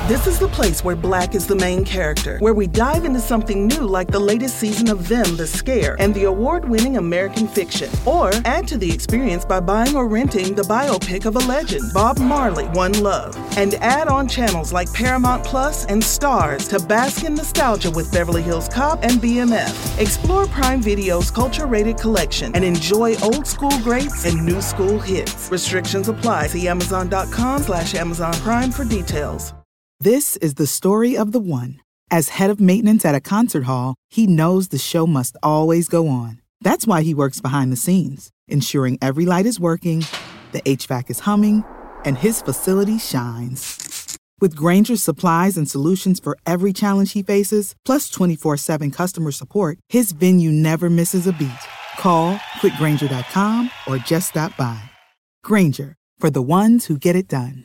This is the place where Black is the main character, where we dive into something new like the latest season of Them, The Scare, and the award-winning American Fiction. Or add to the experience by buying or renting the biopic of a legend, Bob Marley, One Love. And add on channels like Paramount Plus and Stars to bask in nostalgia with Beverly Hills Cop and BMF. Explore Prime Video's culture-rated collection and enjoy old school greats and new school hits. Restrictions apply. See Amazon.com/Amazon Prime for details. This is the story of the one. As head of maintenance at a concert hall, he knows the show must always go on. That's why he works behind the scenes, ensuring every light is working, the HVAC is humming, and his facility shines. With Grainger's supplies and solutions for every challenge he faces, plus 24/7 customer support, his venue never misses a beat. Call quickgrainger.com or just stop by. Grainger, for the ones who get it done.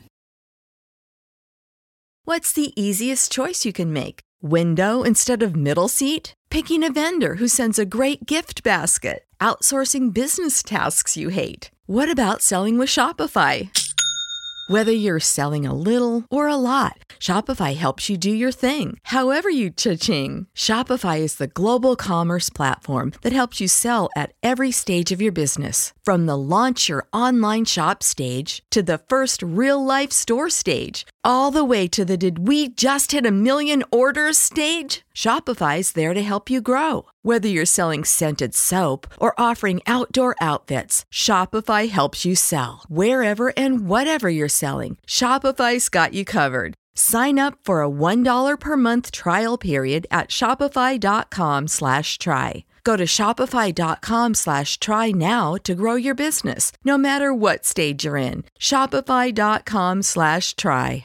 What's the easiest choice you can make? Window instead of middle seat? Picking a vendor who sends a great gift basket? Outsourcing business tasks you hate? What about selling with Shopify? Whether you're selling a little or a lot, Shopify helps you do your thing, however you cha-ching. Shopify is the global commerce platform that helps you sell at every stage of your business. From the launch your online shop stage to the first real-life store stage, all the way to the did we just hit a million orders stage. Shopify's there to help you grow. Whether you're selling scented soap or offering outdoor outfits, Shopify helps you sell. Wherever and whatever you're selling, Shopify's got you covered. Sign up for a $1 per month trial period at shopify.com/try. Go to shopify.com/try now to grow your business, no matter what stage you're in. Shopify.com/try.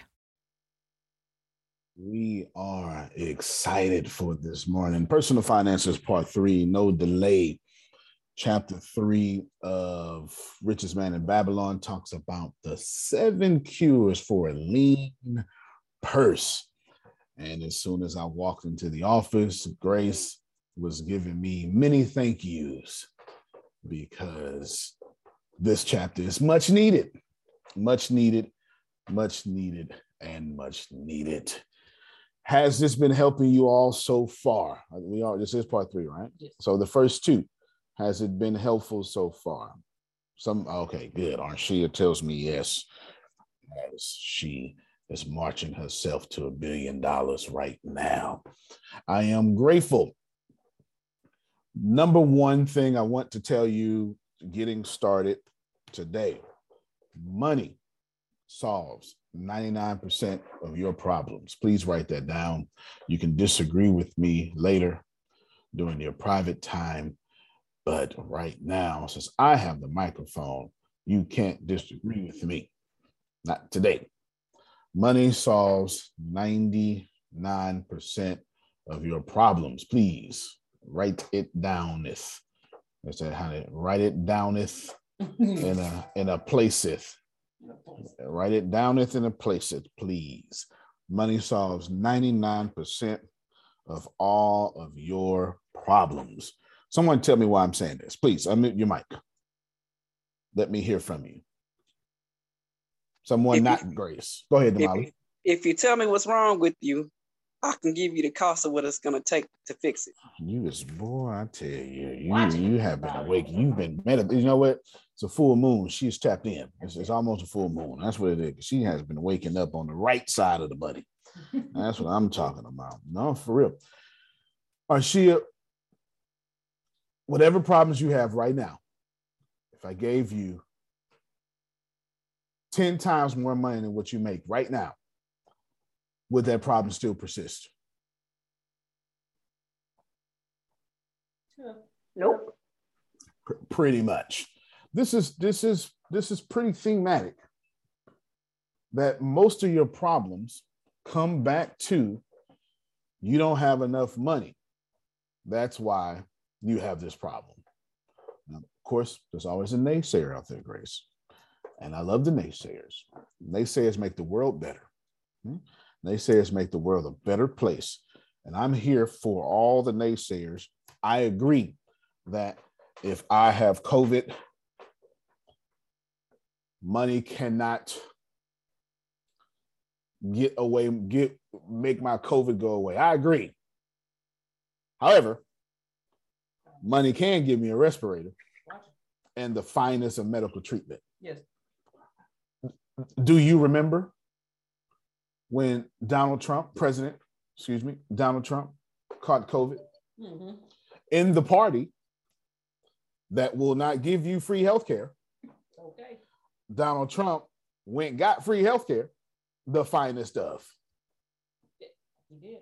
We are excited for this morning. Personal Finances Part 3, no delay. Chapter 3 of Richest Man in Babylon talks about the 7 cures for a lean purse. And as soon as I walked into the office, Grace was giving me many thank yous because this chapter is much needed, much needed, much needed, and much needed. Has this been helping you all so far? This is part 3, right? Yes. So the first 2, has it been helpful so far? Okay, good. Arshia tells me yes, as she is marching herself to $1 billion right now. I am grateful. Number one thing I want to tell you getting started today, money solves 99% of your problems. Please write that down. You can disagree with me later during your private time, but right now, since I have the microphone, you can't disagree with me. Not today. Money solves 99% of your problems. Please write it downeth. That's how to write it downeth in a placeth. Write it downeth in a placeth, please. Money solves 99% of all of your problems. Someone tell me why I'm saying this. Please, unmute your mic. Let me hear from you. Someone not Grace. Go ahead, Damali. If you tell me what's wrong with you, I can give you the cost of what it's going to take to fix it. Boy, I tell you, you have been awake. You've been, you know what? It's a full moon. She's tapped in. It's almost a full moon. That's what it is. She has been waking up on the right side of the buddy. That's what I'm talking about. No, for real. Arshia, whatever problems you have right now, if I gave you 10 times more money than what you make right now, would that problem still persist? Nope. Pretty much. This is pretty thematic. That most of your problems come back to you don't have enough money. That's why you have this problem. Now, of course, there's always a naysayer out there, Grace. And I love the naysayers. Naysayers make the world better. Naysayers make the world a better place. And I'm here for all the naysayers. I agree that if I have COVID, money cannot make my COVID go away. I agree. However, money can give me a respirator and the finest of medical treatment. Yes. Do you remember when Donald Trump caught COVID in the party that will not give you free health care? Okay. Donald Trump got free health care, the finest of. He did.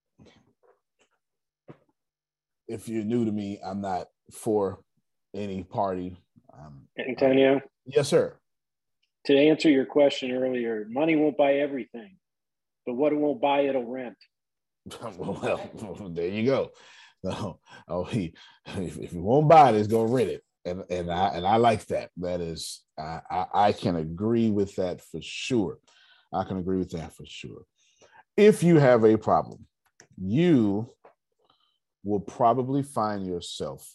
If you're new to me, I'm not for any party. Antonio? Yes, sir. To answer your question earlier, money won't buy everything, but what it won't buy, it'll rent. Well, there you go. So, if you won't buy it, it's gonna rent it, and I like that. That is, I can agree with that for sure. I can agree with that for sure. If you have a problem, you will probably find yourself,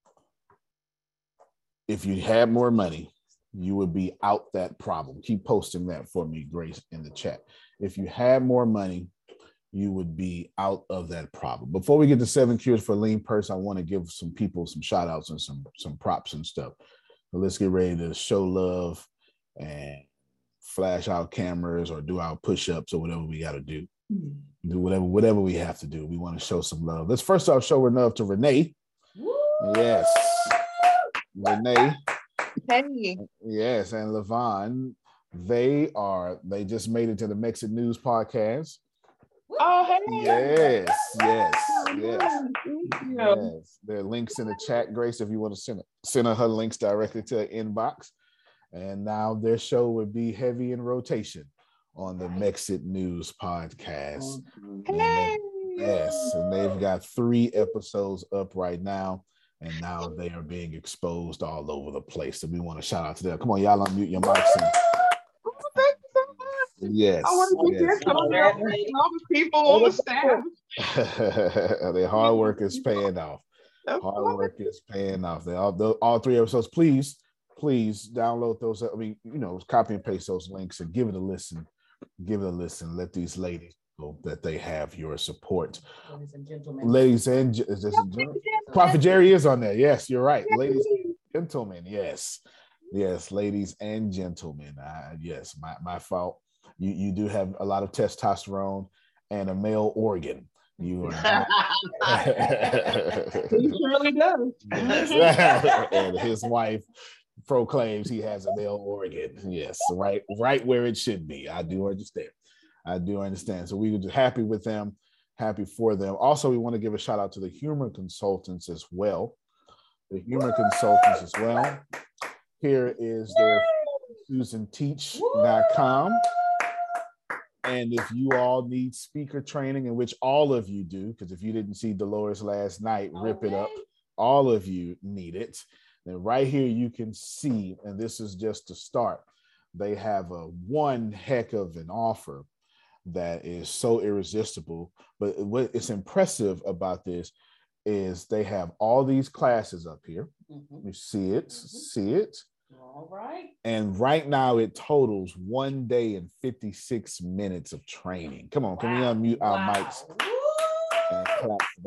if you had more money, you would be out that problem. Keep posting that for me, Grace, in the chat. If you had more money, you would be out of that problem. Before we get to 7 cures for lean person, I want to give some people some shout outs and some props and stuff. So let's get ready to show love and flash out cameras or do our push-ups or whatever we got to do. Do whatever we have to do. We want to show some love. Let's first off show love to Renee. Woo! Yes. Renee. Hey. Yes, and Levon. They just made it to the Mexit News podcast. Oh, hey. Yes. Thank you. Yes. There are links in the chat, Grace, if you want to send her links directly to her inbox. And now their show would be heavy in rotation on the Mexit News podcast. Hey. And they've got 3 episodes up right now, and now they are being exposed all over the place. So we want to shout out to them. Come on, y'all, unmute your mics. Thank you so much. Yes. I want to get all the people on the staff. Their hard work is paying off. Hard work is paying off. They all 3 episodes. Please download those. I mean, copy and paste those links and give it a listen. Let these ladies know that they have your support. Ladies and gentlemen. Prophet Jerry is on there. Yes, you're right. Ladies and gentlemen. Yes, ladies and gentlemen. Yes, my fault. You do have a lot of testosterone and a male organ. You are not. He surely does. And his wife proclaims he has a male organ. Yes, right where it should be. I do understand. So we were just happy with them, happy for them. Also, we want to give a shout out to the humor consultants as well. Here is their SusanTeach.com. And if you all need speaker training, in which all of you do, because if you didn't see Dolores last night, rip it up. All of you need it. And right here you can see, and this is just to start, they have one heck of an offer that is so irresistible. But what is impressive about this is they have all these classes up here. You see it. All right. And right now it totals 1 day and 56 minutes of training. Come on, can we unmute our mics and clap for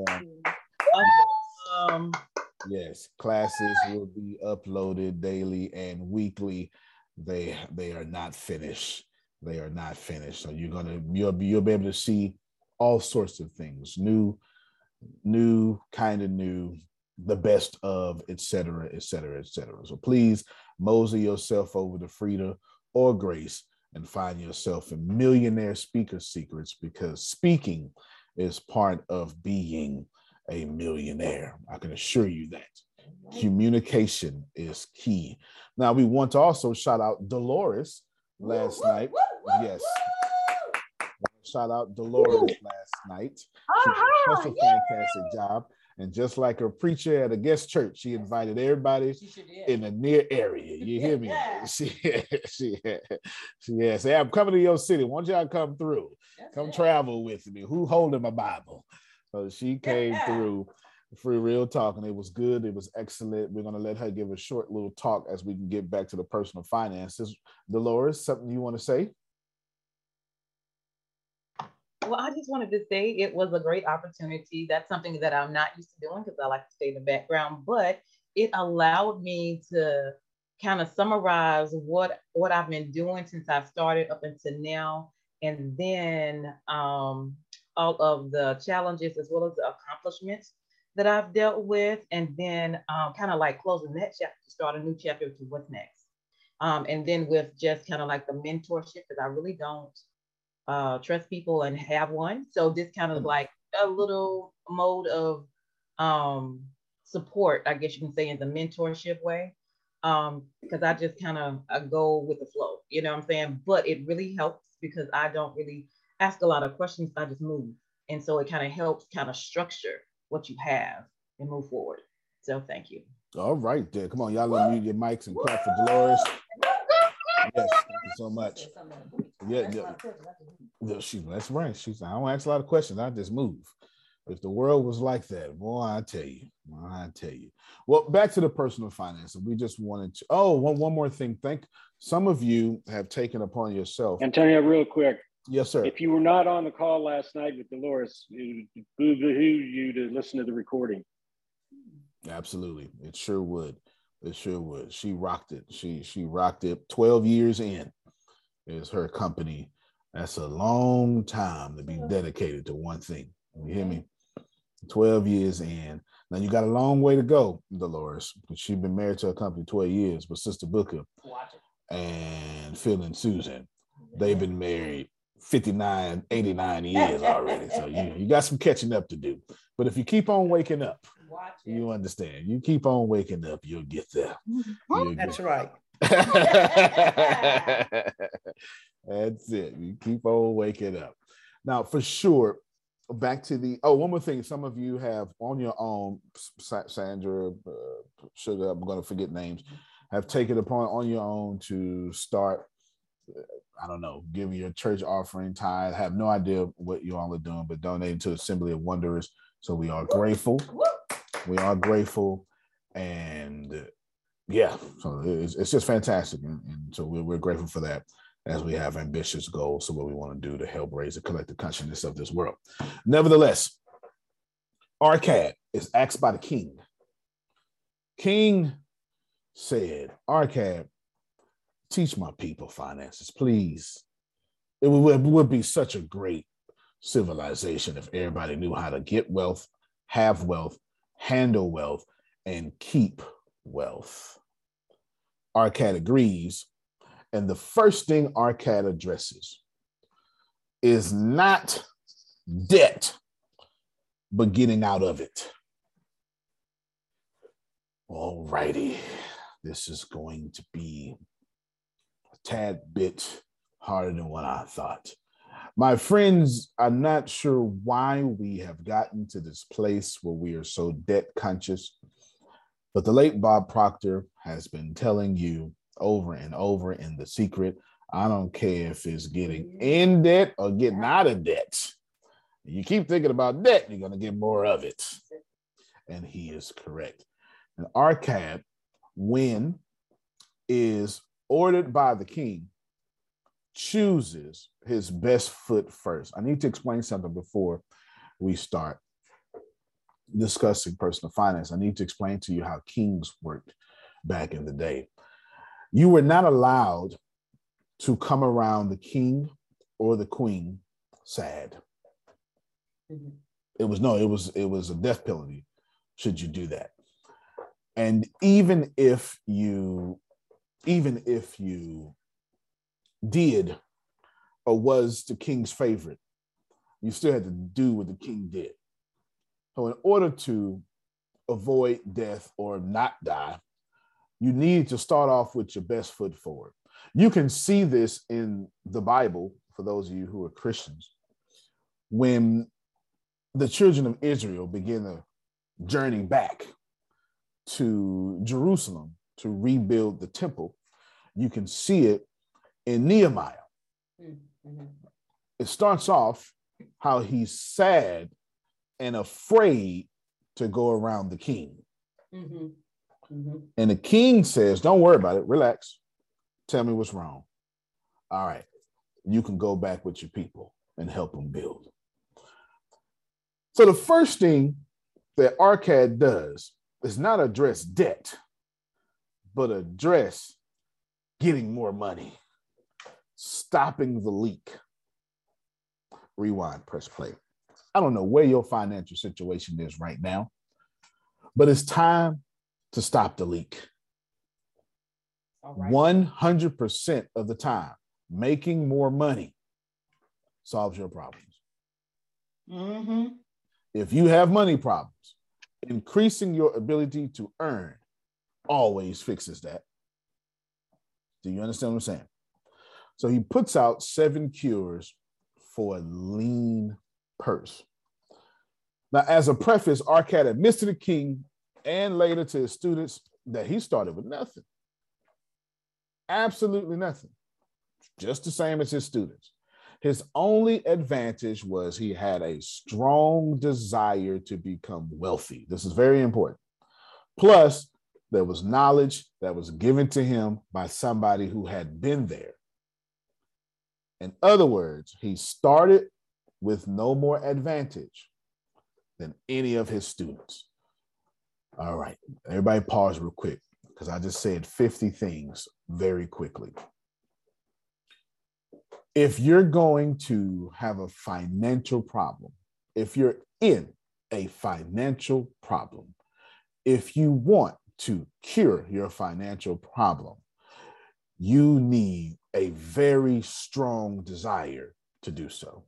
them? Yes, classes will be uploaded daily and weekly. They are not finished. So you'll be able to see all sorts of things, new, kind of new, the best of, etc. So please mosey yourself over to Frida or Grace and find yourself in Millionaire Speaker Secrets, because speaking is part of being a millionaire. I can assure you that. Communication is key. Now, we want to also shout out Dolores last night. Yes. Shout out Dolores last night. She did such a fantastic job. And just like a preacher at a guest church, she invited everybody in the near area. You hear me? She say, I'm coming to your city. Why don't y'all come through? Come travel with me. Who holding my Bible? So she came through for real talk, and it was good. It was excellent. We're going to let her give a short little talk as we can get back to the personal finances. Dolores, something you want to say? Well, I just wanted to say it was a great opportunity. That's something that I'm not used to doing because I like to stay in the background, but it allowed me to kind of summarize what I've been doing since I started up until now, and then all of the challenges as well as the accomplishments that I've dealt with, and then kind of like closing that chapter to start a new chapter to what's next. And then with just kind of like the mentorship, because I really don't trust people and have one. So this kind of like a little mode of support, I guess you can say, in the mentorship way. Because I just kind of I go with the flow, you know what I'm saying? But it really helps because I don't really ask a lot of questions. I just move. And so it kind of helps kind of structure what you have and move forward. So thank you. All right, then. Come on, y'all unmute your mics and clap for Dolores. Yes, thank you so much. Yeah. That's right. She's I don't ask a lot of questions. I just move. If the world was like that, boy, I tell you. Well, back to the personal finance. We just wanted to. One more thing. Some of you have taken upon yourself. Antonio, real quick. Yes, sir. If you were not on the call last night with Dolores, it would boo-hoo you to listen to the recording. Absolutely. It sure would. She rocked it. She rocked it. 12 years in is her company. That's a long time to be dedicated to one thing. You hear me? 12 years in. Now you got a long way to go, Dolores. She's been married to a company 12 years, but Sister Booker and Phil and Susan, they've been married 59, 89 years already. So you got some catching up to do. But if you keep on waking up, you understand. You keep on waking up, you'll get there. That's right. That's it. You keep on waking up. Now, for sure, back to the one more thing. Some of you have on your own, Sandra, Sugar, I'm going to forget names, have taken upon on your own to start, I don't know, give your church offering, tithe. I have no idea what you all are doing, but donating to Assembly of Wanderers. So we are grateful. And yeah, so it's just fantastic. And so we're grateful for that as we have ambitious goals. So what we want to do to help raise the collective consciousness of this world. Nevertheless, Arcad is asked by the king. King said, Arcad, teach my people finances, please. It would be such a great civilization if everybody knew how to get wealth, have wealth, handle wealth, and keep wealth. Arcad agrees, and the first thing Arcad addresses is not debt, but getting out of it. All righty, this is going to be a tad bit harder than what I thought. My friends, I'm not sure why we have gotten to this place where we are so debt conscious, but the late Bob Proctor has been telling you over and over in The Secret, I don't care if it's getting in debt or getting out of debt. You keep thinking about debt, you're going to get more of it. And he is correct. And Arcad, when is ordered by the king, chooses his best foot first. I need to explain something before we start discussing personal finance. I need to explain to you how kings worked back in the day. You were not allowed to come around the king or the queen sad. It was a death penalty should you do that. And even if you did or was the king's favorite, you still had to do what the king did. So in order to avoid death or not die, you need to start off with your best foot forward. You can see this in the Bible, for those of you who are Christians, when the children of Israel begin a journey back to Jerusalem to rebuild the temple. You can see it in Nehemiah. Mm-hmm. It starts off how he's sad and afraid to go around the king. Mm-hmm. Mm-hmm. And the king says, don't worry about it. Relax. Tell me what's wrong. All right. You can go back with your people and help them build. So the first thing that ARCAD does is not address debt, but address getting more money, stopping the leak. Rewind, press play. I don't know where your financial situation is right now, but it's time to stop the leak. All right. 100% of the time, making more money solves your problems. Mm-hmm. If you have money problems, increasing your ability to earn always fixes that. Do you understand what I'm saying? So he puts out 7 cures for a lean purse. Now, as a preface, ARCAD admits to the king and later to his students that he started with nothing. Absolutely nothing. Just the same as his students. His only advantage was he had a strong desire to become wealthy. This is very important. Plus, there was knowledge that was given to him by somebody who had been there. In other words, he started with no more advantage than any of his students. All right, everybody pause real quick because I just said 50 things very quickly. If you're going to have a financial problem, if you're in a financial problem, if you want to cure your financial problem, you need a very strong desire to do so.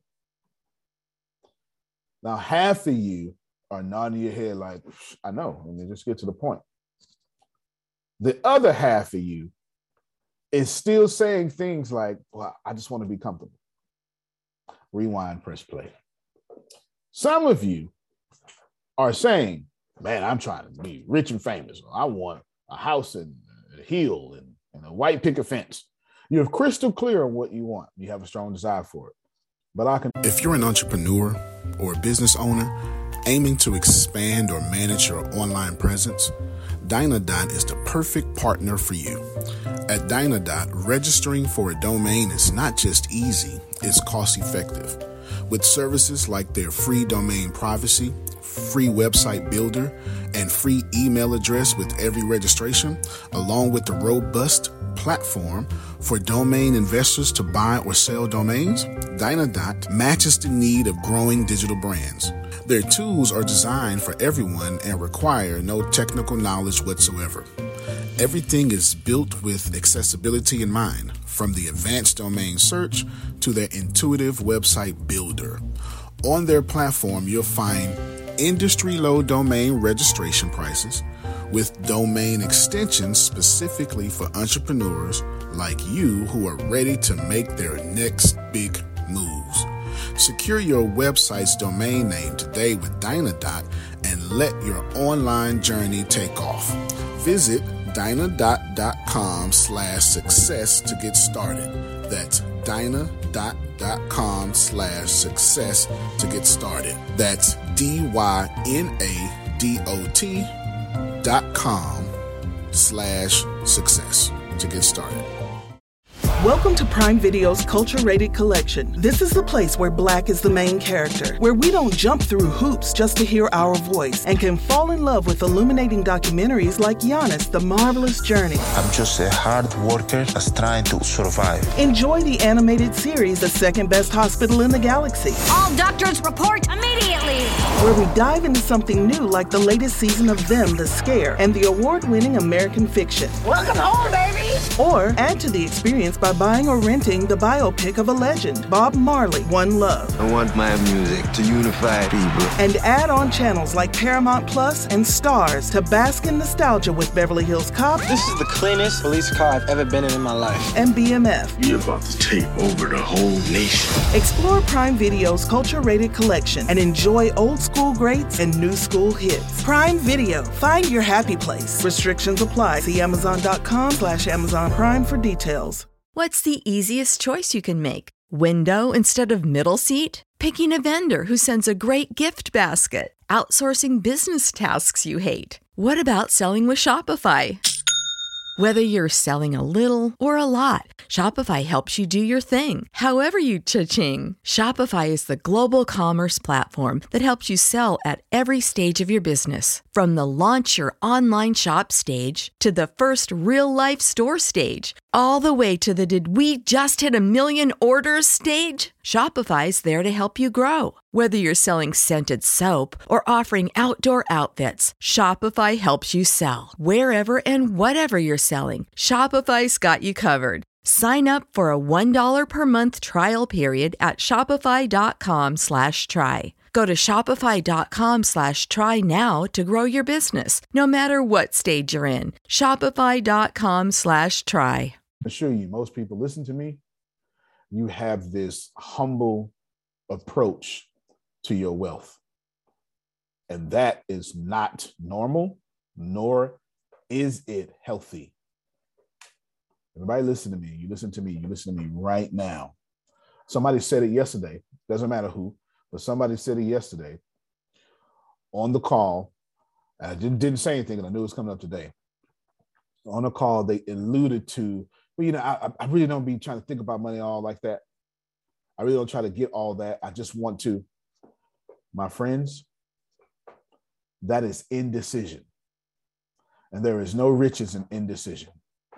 Now, half of you are nodding your head like, I know, let me just get to the point. The other half of you is still saying things like, well, I just want to be comfortable. Rewind, press play. Some of you are saying, man, I'm trying to be rich and famous. I want a house and a hill and a white picket fence. You're crystal clear on what you want. You have a strong desire for it. But if you're an entrepreneur or a business owner aiming to expand or manage your online presence, Dynadot is the perfect partner for you. At Dynadot, registering for a domain is not just easy, it's cost-effective. With services like their free domain privacy, free website builder, and free email address with every registration, along with the robust platform for domain investors to buy or sell domains, Dynadot matches the need of growing digital brands. Their tools are designed for everyone and require no technical knowledge whatsoever. Everything is built with accessibility in mind, from the advanced domain search to their intuitive website builder. On their platform, you'll find industry-low domain registration prices with domain extensions specifically for entrepreneurs like you who are ready to make their next big moves. Secure your website's domain name today with Dynadot and let your online journey take off. Visit Dynadot.com/success to get started. That's Dynadot.com/success to get started. That's DYNADOT.com/success to get started. Welcome to Prime Video's Culture Rated Collection. This is the place where Black is the main character, where we don't jump through hoops just to hear our voice and can fall in love with illuminating documentaries like Giannis, The Marvelous Journey. I'm just a hard worker that's trying to survive. Enjoy the animated series, The Second Best Hospital in the Galaxy. All doctors report immediately! Where we dive into something new like the latest season of Them, The Scare, and the award-winning American Fiction. Welcome home, baby! Or add to the experience by buying or renting the biopic of a legend, Bob Marley, One Love. I want my music to unify people. And add on channels like Paramount Plus and Stars to bask in nostalgia with Beverly Hills Cop. This is the cleanest police car I've ever been in my life. And BMF. You're about to take over the whole nation. Explore Prime Video's culture-rated collection and enjoy old school greats and new school hits. Prime Video. Find your happy place. Restrictions apply. See Amazon.com/Amazon Prime for details. What's the easiest choice you can make? Window instead of middle seat? Picking a vendor who sends a great gift basket? Outsourcing business tasks you hate? What about selling with Shopify? Whether you're selling a little or a lot, Shopify helps you do your thing, however you cha-ching. Shopify is the global commerce platform that helps you sell at every stage of your business. From the launch your online shop stage to the first real-life store stage, all the way to the did we just hit a million orders stage. Shopify's there to help you grow. Whether you're selling scented soap or offering outdoor outfits, Shopify helps you sell. Wherever and whatever you're selling, Shopify's got you covered. Sign up for a $1 per month trial period at shopify.com/try. Go to shopify.com/try now to grow your business, no matter what stage you're in. Shopify.com/try. I assure you, most people listen to me. You have this humble approach to your wealth. And that is not normal, nor is it healthy. Everybody listen to me. You listen to me. You listen to me right now. Somebody said it yesterday. Doesn't matter who, but somebody said it yesterday on the call. I didn't say anything, and I knew it was coming up today. On the call, they alluded to, well, I really don't be trying to think about money all like that. I really don't try to get all that. I just want to. My friends, that is indecision. And there is no riches in indecision.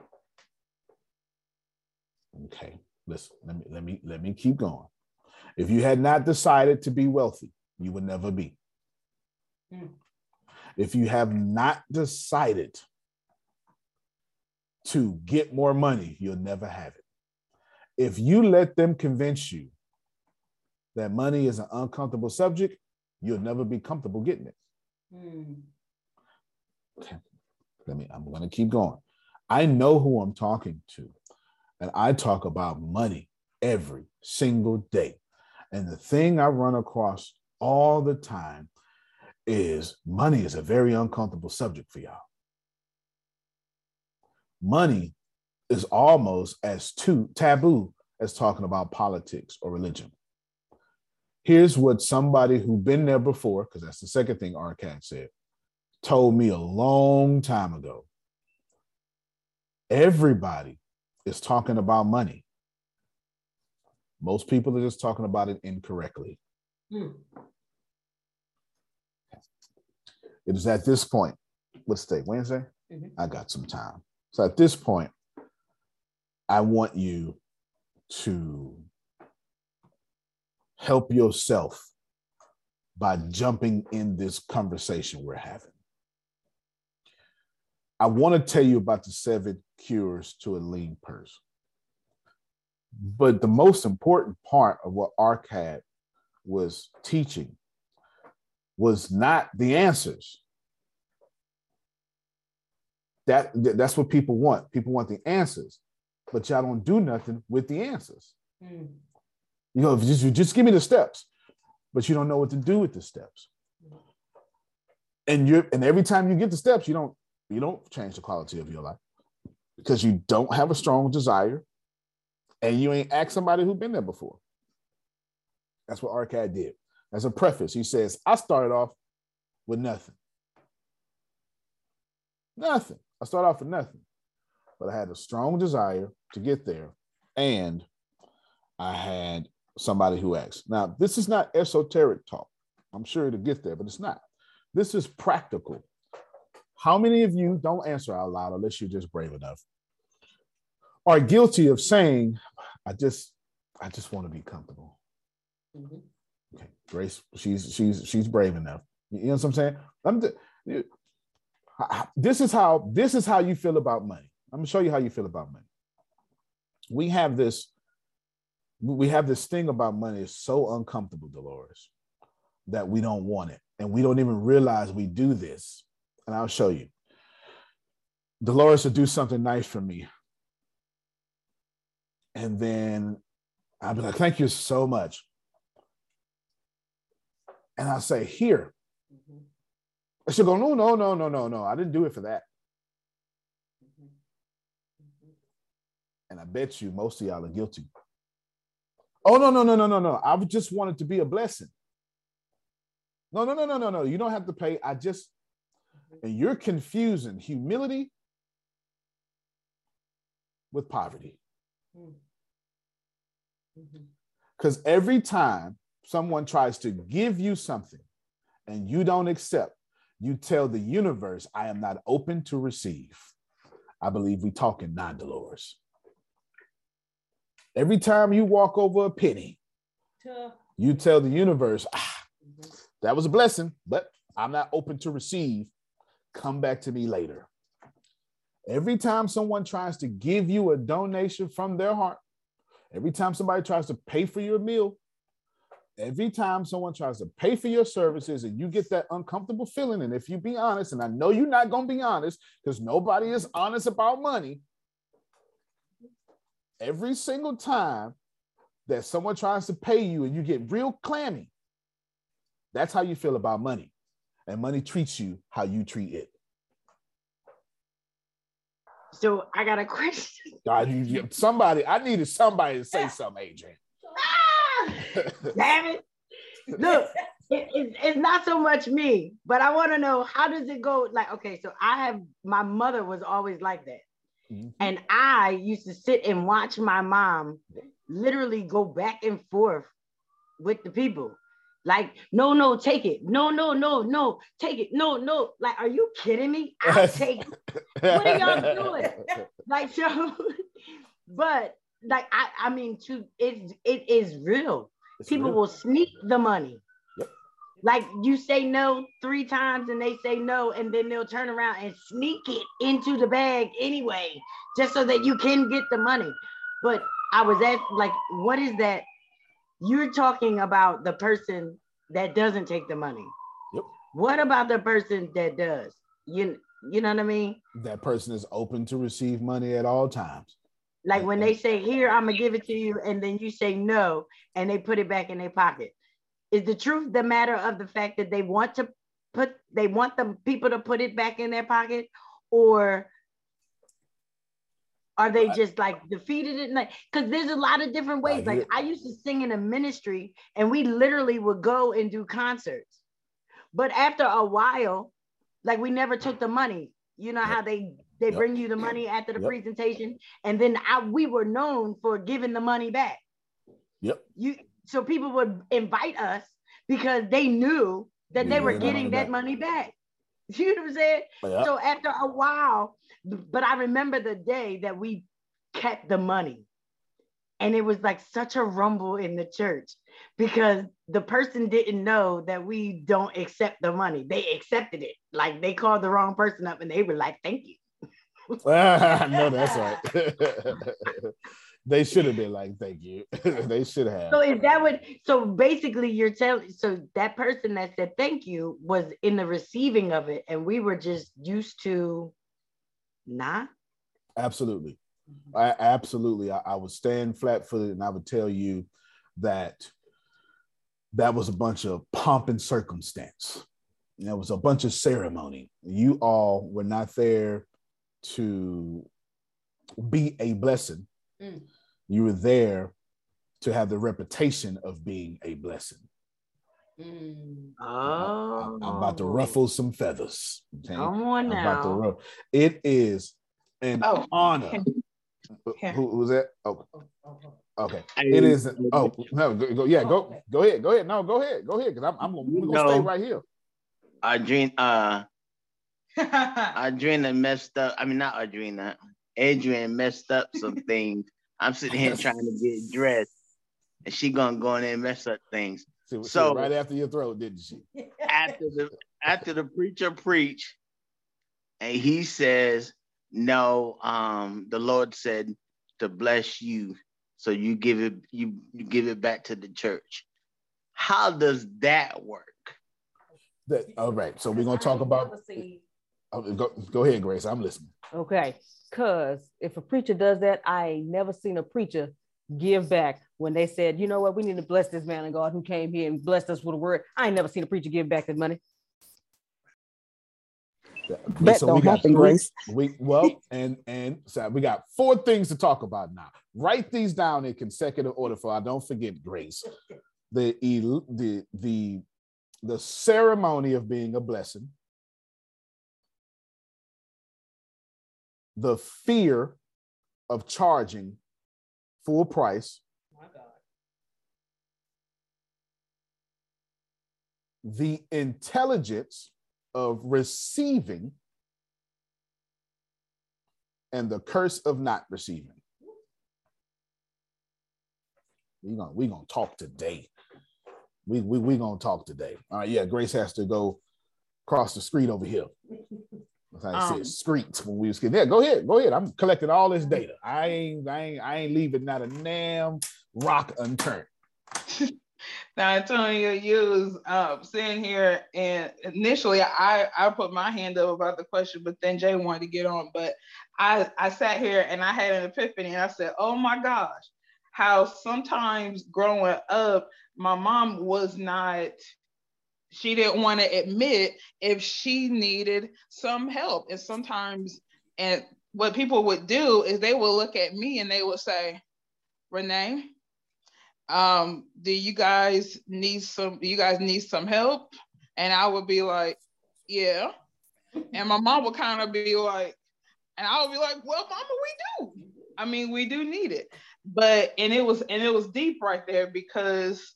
Okay, listen, let me keep going. If you had not decided to be wealthy, you would never be. If you have not decided to get more money, you'll never have it. If you let them convince you that money is an uncomfortable subject, you'll never be comfortable getting it. Okay. I'm going to keep going. I know who I'm talking to, and I talk about money every single day. And the thing I run across all the time is money is a very uncomfortable subject for y'all. Money is almost as taboo as talking about politics or religion. Here's what somebody who's been there before, because that's the second thing Arcad said, told me a long time ago. Everybody is talking about money. Most people are just talking about it incorrectly. It is at this point, what's today, Wednesday? I got some time. So at this point, I want you to help yourself by jumping in this conversation we're having. I want to tell you about the 7 cures to a lean purse. But the most important part of what Arcad was teaching was not the answers. That's what people want. People want the answers, but y'all don't do nothing with the answers. If you just give me the steps, but you don't know what to do with the steps. And every time you get the steps, you don't change the quality of your life because you don't have a strong desire and you ain't asked somebody who's been there before. That's what Arcad did. As a preface, he says, I started off with nothing. Nothing. I started off with nothing, but I had a strong desire to get there, and I had somebody who asked. Now, this is not esoteric talk. I'm sure it'll get there, but it's not. This is practical. How many of you, don't answer out loud unless you're just brave enough, are guilty of saying, I just want to be comfortable? Okay, Grace, she's brave enough. You know what I'm saying? This is how you feel about money. I'm gonna show you how you feel about money. We have this thing about money. It's so uncomfortable, Dolores, that we don't want it. And we don't even realize we do this. And I'll show you. Dolores will do something nice for me. And then I'll be like, thank you so much. And I'll say, here. And she'll go, no. I didn't do it for that. And I bet you most of y'all are guilty. Oh, no. I just wanted to be a blessing. No. You don't have to pay. And you're confusing humility with poverty. Because every time someone tries to give you something and you don't accept, you tell the universe, I am not open to receive. I believe we talking now, Dolores. Every time you walk over a penny, you tell the universe, that was a blessing, but I'm not open to receive. Come back to me later. Every time someone tries to give you a donation from their heart, every time somebody tries to pay for your meal, every time someone tries to pay for your services and you get that uncomfortable feeling, and if you be honest, and I know you're not going to be honest because nobody is honest about money, every single time that someone tries to pay you and you get real clammy, that's how you feel about money. And money treats you how you treat it. So I got a question. God, I needed somebody to say something, Adrian. Damn it. Look, it's not so much me, but I want to know, how does it go? Like, okay, so my mother was always like that. And I used to sit and watch my mom literally go back and forth with the people. Like, no, take it. No, take it. No. Like, are you kidding me? I'll take it. What are y'all doing? Like, so, but like, I mean, it is real. People will sneak the money. Like, you say no 3 times and they say no, and then they'll turn around and sneak it into the bag anyway, just so that you can get the money. But I was asked, like, what is that? You're talking about the person that doesn't take the money. Yep. What about the person that does? You know what I mean? That person is open to receive money at all times. Like when they say, here, I'm gonna give it to you, and then you say no, and they put it back in their pocket. Is the truth the matter of the fact that they want the people to put it back in their pocket, or are they just like defeated it? Because there's a lot of different ways. Like, I used to sing in a ministry and we literally would go and do concerts. But after a while, like, we never took the money. You know how they bring you the money after the presentation, and then we were known for giving the money back. So people would invite us because they knew that they were getting that money back. You know what I'm saying? So after a while, but I remember the day that we kept the money, and it was like such a rumble in the church because the person didn't know that we don't accept the money. They accepted it. Like, they called the wrong person up and they were like, thank you. No, that's right. They should have been like, thank you. They should have. So is that what, so basically you're telling, so that person that said thank you was in the receiving of it, and we were just used to not? Absolutely. I would stand flat-footed and I would tell you that was a bunch of pomp and circumstance. It was a bunch of ceremony. You all were not there to be a blessing. You were there to have the reputation of being a blessing. I'm about to ruffle some feathers. Okay? Come on now. It is an honor. Who was that? Oh, okay. It is. No, go ahead. No, go ahead. Because I'm gonna stay right here. Adrena messed up. I mean, not Adrena. Adrian messed up some things. I'm sitting here trying to get dressed, and she gonna go in there and mess up things. So right after your throat, didn't she? After the preacher preach, and he says, "No, the Lord said to bless you, so you give it back to the church." How does that work? All right, so we're gonna talk about. Go ahead, Grace. I'm listening. Okay, because if a preacher does that, I ain't never seen a preacher give back when they said, you know what, we need to bless this man of God who came here and blessed us with a word. I ain't never seen a preacher give back that money. That don't happen, Grace. And so we got 4 things to talk about now. Write these down in consecutive order, for I don't forget, Grace. The ceremony of being a blessing, the fear of charging full price. My God. The intelligence of receiving and the curse of not receiving. We're gonna talk today. We gonna talk today. All right, yeah, Grace has to go across the street over here. That's how I said street when we was kidding. Yeah, go ahead. I'm collecting all this data. I ain't leaving not a damn rock unturned. Now, Antonio, you was sitting here, and initially I put my hand up about the question, but then Jay wanted to get on. But I sat here and I had an epiphany, and I said, oh my gosh, how sometimes growing up, my mom she didn't want to admit if she needed some help. And sometimes, and what people would do is they would look at me and they would say, Renee, do you guys need some help? And I would be like, yeah. And my mom would kind of be like, and I would be like, well, mama, we do. I mean, we do need it. But, and it was deep right there because,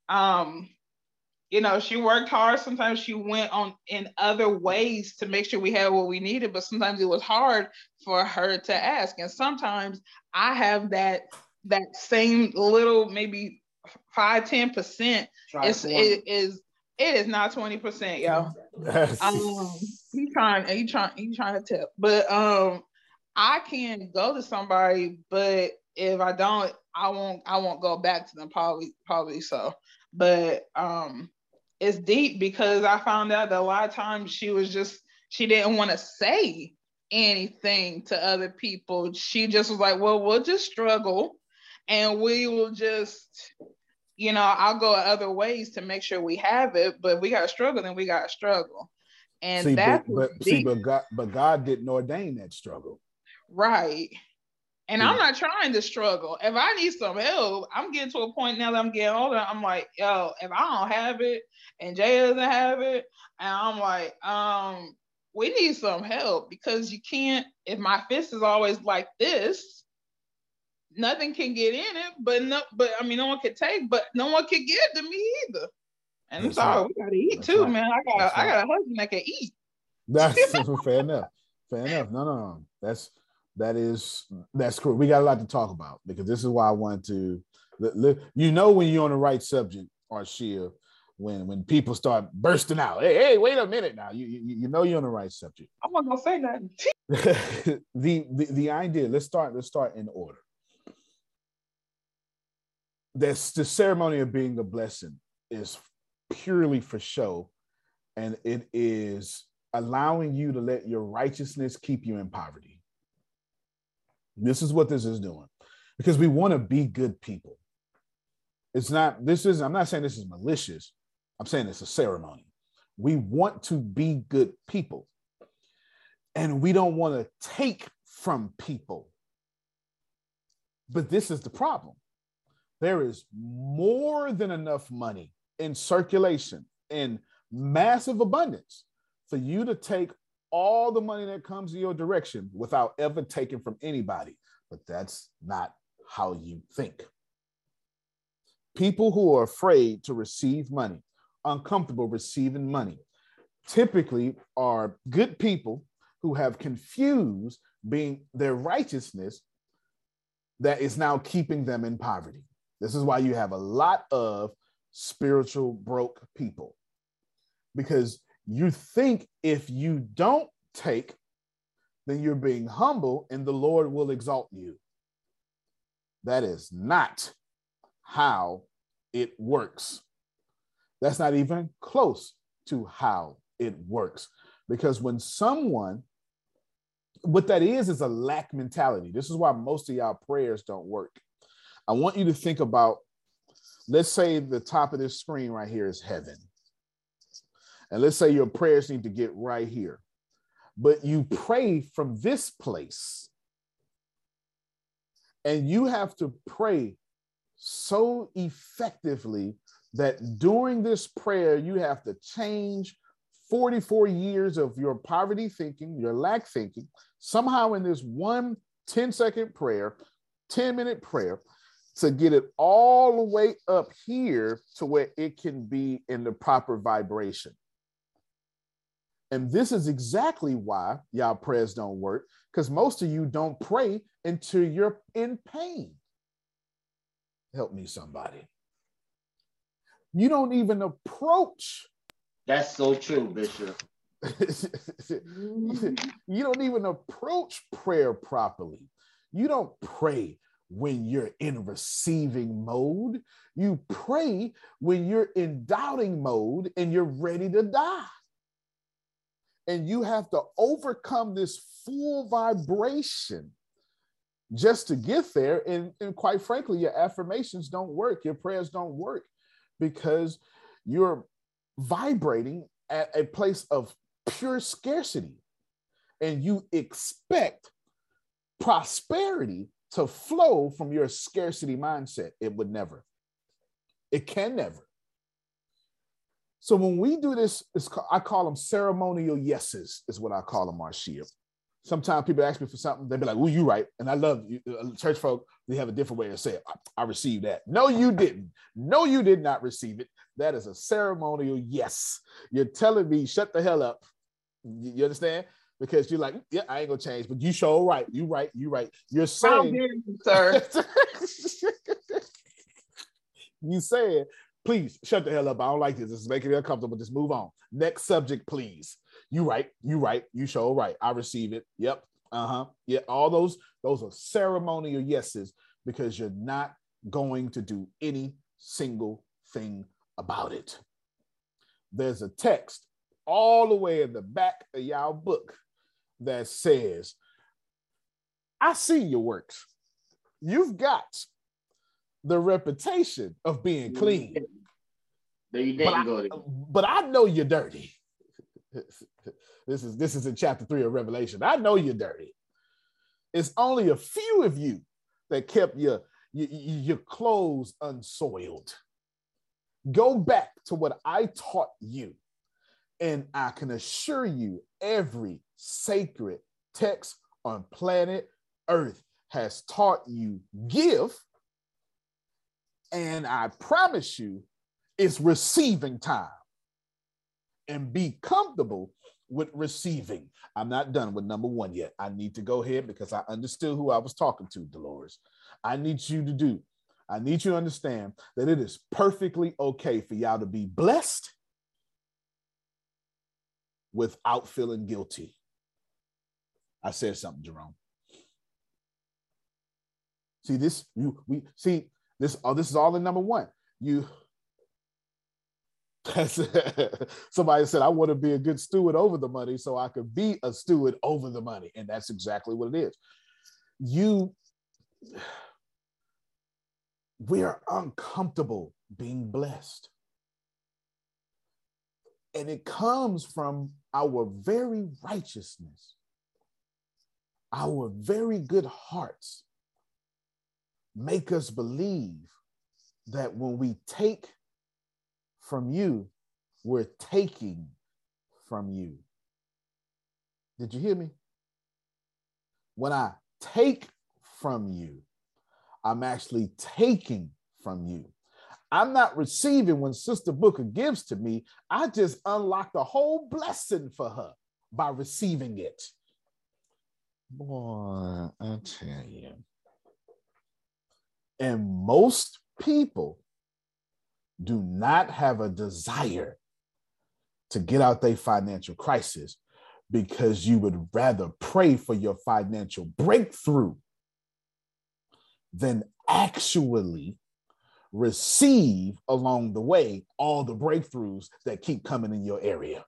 you know, she worked hard. Sometimes she went on in other ways to make sure we had what we needed, but sometimes it was hard for her to ask. And sometimes I have that same little, maybe 5-10%. It is not 20%, y'all. He's trying to tip. But I can go to somebody, but if I don't, I won't go back to them, probably so. But it's deep because I found out that a lot of times she didn't want to say anything to other people. She just was like, well, we'll just struggle and we will just, you know, I'll go other ways to make sure we have it, but we got to struggle, then we got to struggle. And but God didn't ordain that struggle. Right. And I'm not trying to struggle. If I need some help, I'm getting to a point now that I'm getting older. I'm like, yo, if I don't have it and Jay doesn't have it, and I'm like, we need some help because you can't, if my fist is always like this, nothing can get in it, but no one can take, but no one can give to me either. And I'm sorry, we gotta eat too, right, man. I got a husband that can eat. That's fair enough. No. That's cool. We got a lot to talk about because this is why I want to, you know, when you're on the right subject, Arshia, when people start bursting out, hey, wait a minute now, you know you're on the right subject. I'm not gonna say that. the idea. Let's start in order. That's the ceremony of being a blessing is purely for show, and it is allowing you to let your righteousness keep you in poverty. This is what this is doing, because we want to be good people. I'm not saying this is malicious. I'm saying it's a ceremony. We want to be good people, and we don't want to take from people. But this is the problem. There is more than enough money in circulation in massive abundance for you to take all the money that comes in your direction without ever taking from anybody. But that's not how you think. People who are afraid to receive money, uncomfortable receiving money, typically are good people who have confused being their righteousness that is now keeping them in poverty. This is why you have a lot of spiritual broke people, because you think if you don't take, then you're being humble and the Lord will exalt you. That is not how it works. That's not even close to how it works. Because when someone, what that is a lack mentality. This is why most of y'all prayers don't work. I want you to think about, let's say the top of this screen right here is heaven. And let's say your prayers need to get right here, but you pray from this place, and you have to pray so effectively that during this prayer, you have to change 44 years of your poverty thinking, your lack thinking. Somehow in this one 10-second prayer, 10-minute prayer to get it all the way up here to where it can be in the proper vibration. And this is exactly why y'all prayers don't work, because most of you don't pray until you're in pain. Help me, somebody. You don't even approach. That's so true, Bishop. You don't even approach prayer properly. You don't pray when you're in receiving mode. You pray when you're in doubting mode and you're ready to die. And you have to overcome this full vibration just to get there. And quite frankly, your affirmations don't work. Your prayers don't work because you're vibrating at a place of pure scarcity. And you expect prosperity to flow from your scarcity mindset. It would never. It can never. So when we do this, I call them ceremonial yeses, is what I call them, Marcia. Sometimes people ask me for something, they'll be like, "Oh, you right." And I love you. Church folk, they have a different way to say it. I received that. No, you didn't. No, you did not receive it. That is a ceremonial yes. You're telling me, shut the hell up. You understand? Because you're like, yeah, I ain't gonna change, but you sure right. You right. You right. You're saying, how dare you, sir? You said, please shut the hell up. I don't like this. This is making me uncomfortable. Just move on. Next subject, please. You right. You right. You sure right. I receive it. Yep. Yeah. All those are ceremonial yeses because you're not going to do any single thing about it. There's a text all the way in the back of y'all book that says, I see your works. You've got the reputation of being clean. But I know you're dirty. This is in chapter 3 of Revelation. I know you're dirty. It's only a few of you that kept your clothes unsoiled. Go back to what I taught you. And I can assure you, every sacred text on planet Earth has taught you give. And I promise you, it's receiving time. And be comfortable with receiving. I'm not done with number 1 yet. I need to go ahead because I understood who I was talking to, Dolores. I need you to understand that it is perfectly okay for y'all to be blessed without feeling guilty. I said something, Jerome. See this? This is all in number 1. Somebody said, I want to be a good steward over the money so I could be a steward over the money. And that's exactly what it is. We are uncomfortable being blessed. And it comes from our very righteousness, our very good hearts make us believe that when we take from you, we're taking from you. Did you hear me? When I take from you, I'm actually taking from you. I'm not receiving when Sister Booker gives to me. I just unlocked a whole blessing for her by receiving it. Boy, I tell you. And most people do not have a desire to get out their financial crisis because you would rather pray for your financial breakthrough than actually receive along the way all the breakthroughs that keep coming in your area.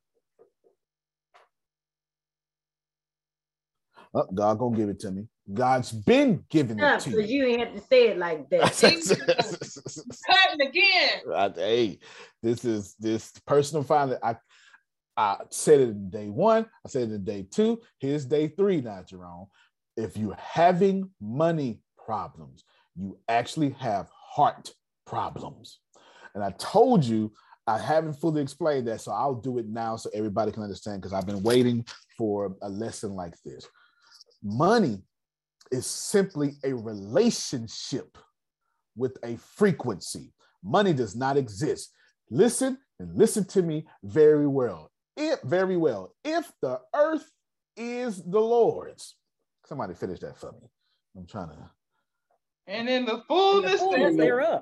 Oh, God gonna give it to me. God's been giving it to you. You ain't have to say it like that. Cutting again. Hey, this personal finance. I said it in day 1. I said it in day 2. Here's day 3 now, Jerome. If you're having money problems, you actually have heart problems. And I told you I haven't fully explained that, so I'll do it now so everybody can understand because I've been waiting for a lesson like this. Money is simply a relationship with a frequency. Money does not exist. Listen and listen to me very well. If the earth is the Lord's, somebody finish that for me. I'm trying to. And in the fullness thereof.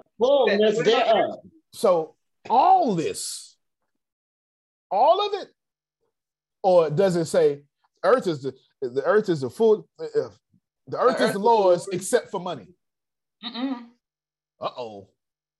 So all this, all of it, or does it say the earth is the Lord's except for money? Uh-oh.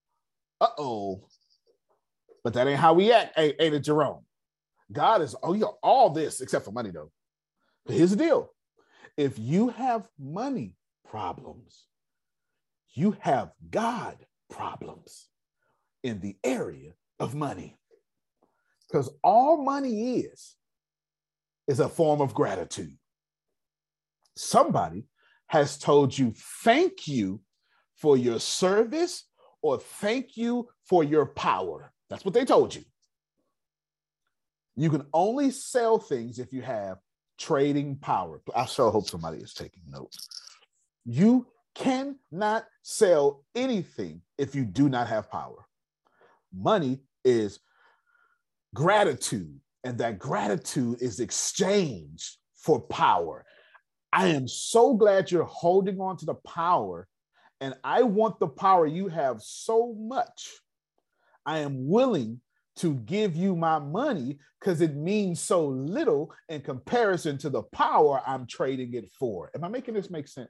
But that ain't how we act, ain't it, Jerome? God is, all this except for money, though. But here's the deal. If you have money problems, you have God problems in the area of money. Because all money is a form of gratitude. Somebody has told you thank you for your service or thank you for your power. That's what they told you. You can only sell things if you have trading power. I sure hope somebody is taking notes. You cannot sell anything if you do not have power. Money is gratitude, and that gratitude is exchanged for power. I am so glad you're holding on to the power, and I want the power you have so much. I am willing to give you my money because it means so little in comparison to the power I'm trading it for. Am I making this make sense?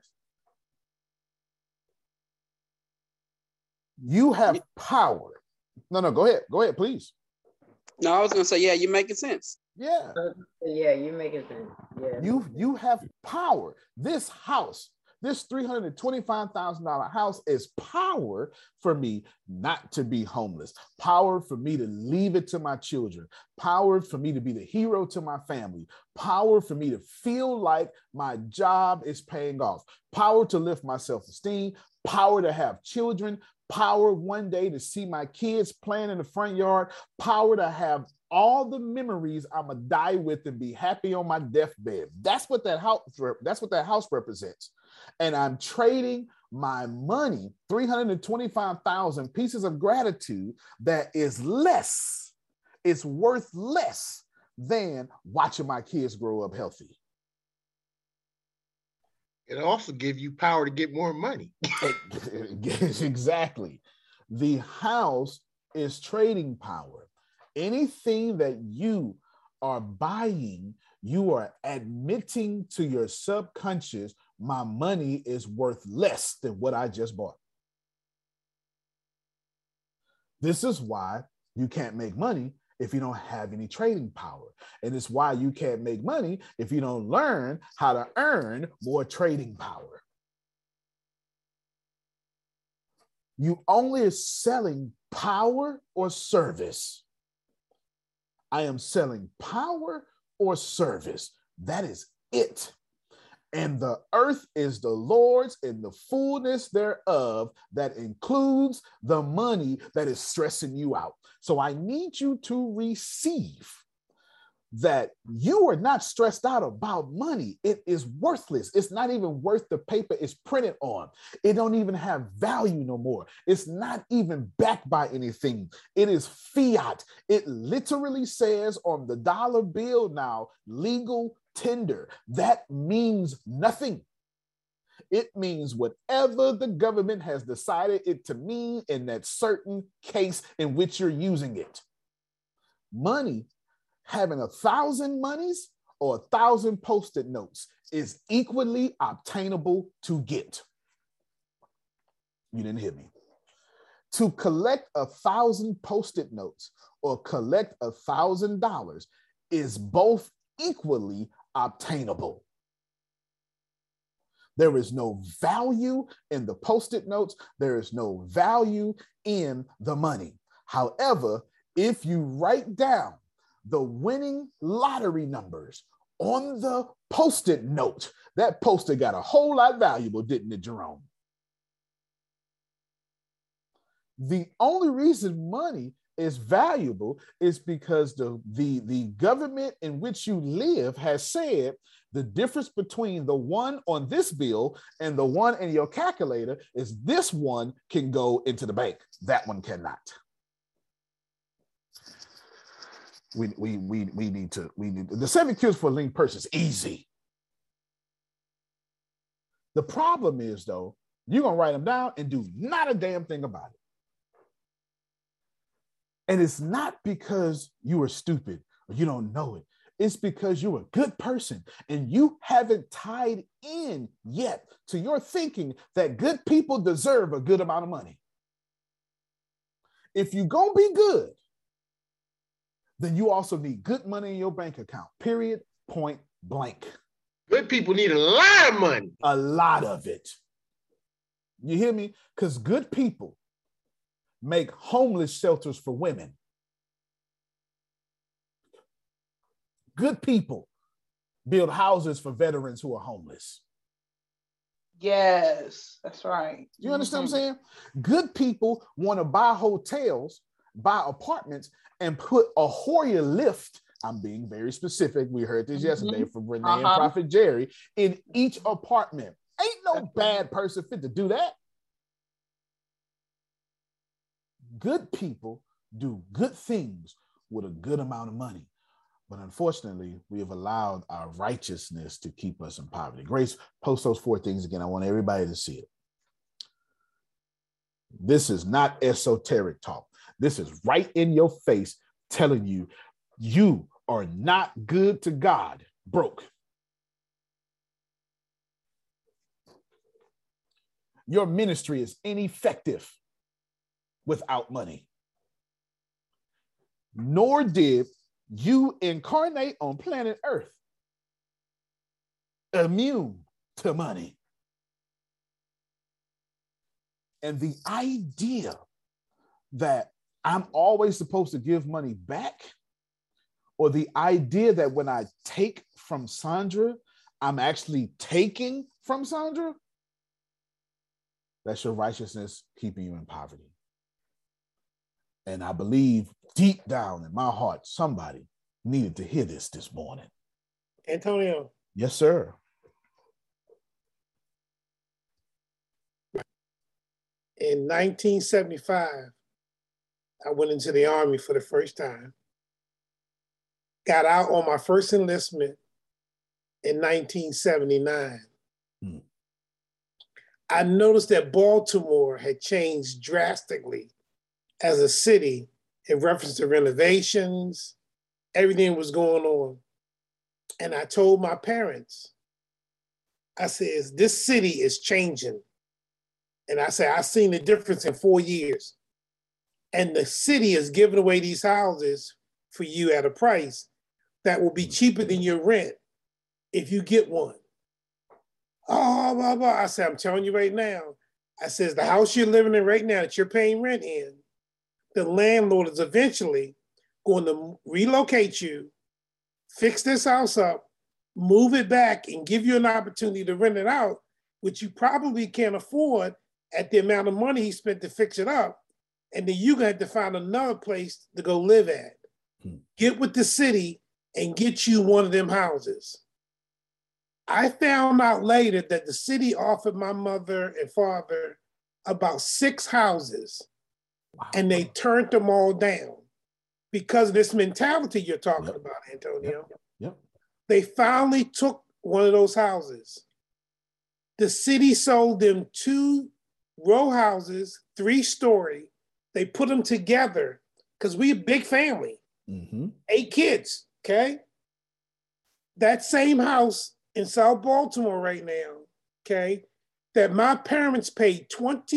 You have power. No, go ahead, please. No, I was gonna say, yeah, you're making sense. Yeah. Yeah, you're making sense. Yeah. You have power. This house, this $325,000 house is power for me not to be homeless, power for me to leave it to my children, power for me to be the hero to my family, power for me to feel like my job is paying off, power to lift my self-esteem, power to have children, power one day to see my kids playing in the front yard, power to have all the memories I'm gonna die with and be happy on my deathbed. That's what that house represents. And I'm trading my money, 325,000 pieces of gratitude that is less, it's worth less than watching my kids grow up healthy. It also gives you power to get more money. Exactly. The house is trading power. Anything that you are buying, you are admitting to your subconscious, my money is worth less than what I just bought. This is why you can't make money if you don't have any trading power. And it's why you can't make money if you don't learn how to earn more trading power. You only are selling power or service. I am selling power or service. That is it. And the earth is the Lord's and the fullness thereof. That includes the money that is stressing you out. So I need you to receive that you are not stressed out about money. It is worthless. It's not even worth the paper it's printed on. It don't even have value no more. It's not even backed by anything. It is fiat. It literally says on the dollar bill now, legal tender. That means nothing. It means whatever the government has decided it to mean in that certain case in which you're using it. Money, having 1,000 monies or 1,000 Post-it notes is equally obtainable to get. You didn't hear me. To collect 1,000 Post-it notes or collect $1,000 is both equally obtainable. There is no value in the Post-it notes. There is no value in the money. However, if you write down the winning lottery numbers on the Post-it note, that Post-it got a whole lot valuable, didn't it, Jerome? The only reason money is valuable is because the government in which you live has said the difference between the one on this bill and the one in your calculator is this one can go into the bank. That one cannot. We need the 7 cures for a lean person is easy. The problem is, though, you're going to write them down and do not a damn thing about it. And it's not because you are stupid or you don't know it. It's because you're a good person and you haven't tied in yet to your thinking that good people deserve a good amount of money. If you're going to be good, then you also need good money in your bank account, period, point blank. Good people need a lot of money. A lot of it. You hear me? Because good people make homeless shelters for women. Good people build houses for veterans who are homeless. Yes, that's right. You understand what I'm saying? Good people want to buy hotels, buy apartments, and put a Hoyer lift. I'm being very specific. We heard this yesterday from Renee and Prophet Jerry in each apartment. Ain't no bad person fit to do that. Good people do good things with a good amount of money. But unfortunately, we have allowed our righteousness to keep us in poverty. Grace, post those 4 things again. I want everybody to see it. This is not esoteric talk. This is right in your face telling you, you are not good to God, broke. Your ministry is ineffective without money. Nor did you incarnate on planet Earth immune to money. And the idea that I'm always supposed to give money back, or the idea that when I take from Sandra, I'm actually taking from Sandra, that's your righteousness keeping you in poverty. And I believe deep down in my heart, somebody needed to hear this morning. Antonio. Yes, sir. In 1975, I went into the Army for the first time. Got out on my first enlistment in 1979. I noticed that Baltimore had changed drastically as a city in reference to renovations, everything was going on. And I told my parents, I said, this city is changing. And I said, I've seen the difference in 4 years. And the city is giving away these houses for you at a price that will be cheaper than your rent if you get one. Oh, blah, blah. I said, I'm telling you right now. I said, the house you're living in right now that you're paying rent in, the landlord is eventually going to relocate you, fix this house up, move it back, and give you an opportunity to rent it out, which you probably can't afford at the amount of money he spent to fix it up. And then you're going to have to find another place to go live at. Get with the city and get you one of them houses. I found out later that the city offered my mother and father about 6 houses. Wow. And they turned them all down because of this mentality you're talking about, Antonio. Yep. They finally took one of those houses. The city sold them 2 row houses, 3-story. They put them together because we a big family, 8 kids, okay? That same house in South Baltimore right now, okay, that my parents paid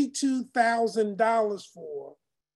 $22,000 for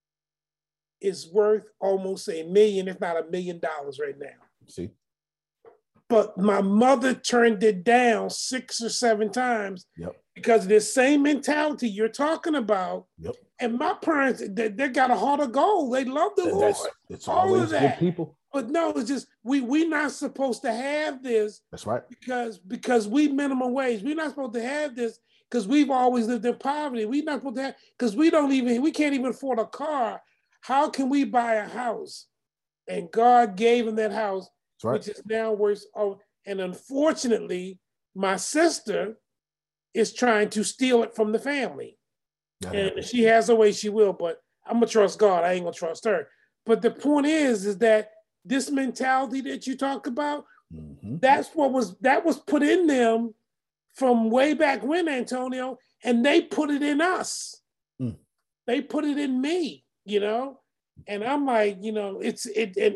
is worth almost $1 million, if not $1 million right now. See? But my mother turned it down 6 or 7 times because of this same mentality you're talking about. And my parents, they got a heart of gold. They love the Lord. It's always good people. But no, it's just we're not supposed to have this. That's right. Because we minimum wage. We're not supposed to have this because we've always lived in poverty. We're not supposed to have because we can't even afford a car. how can we buy a house? And God gave him that house, right, which is now worth. Oh, and unfortunately, my sister is trying to steal it from the family. And she has a way she will, but I'm gonna trust God. I ain't gonna trust her. But the point is that this mentality that you talk about, that was put in them from way back when, Antonio, and they put it in us. They put it in me, you know. And I'm like, you know, it's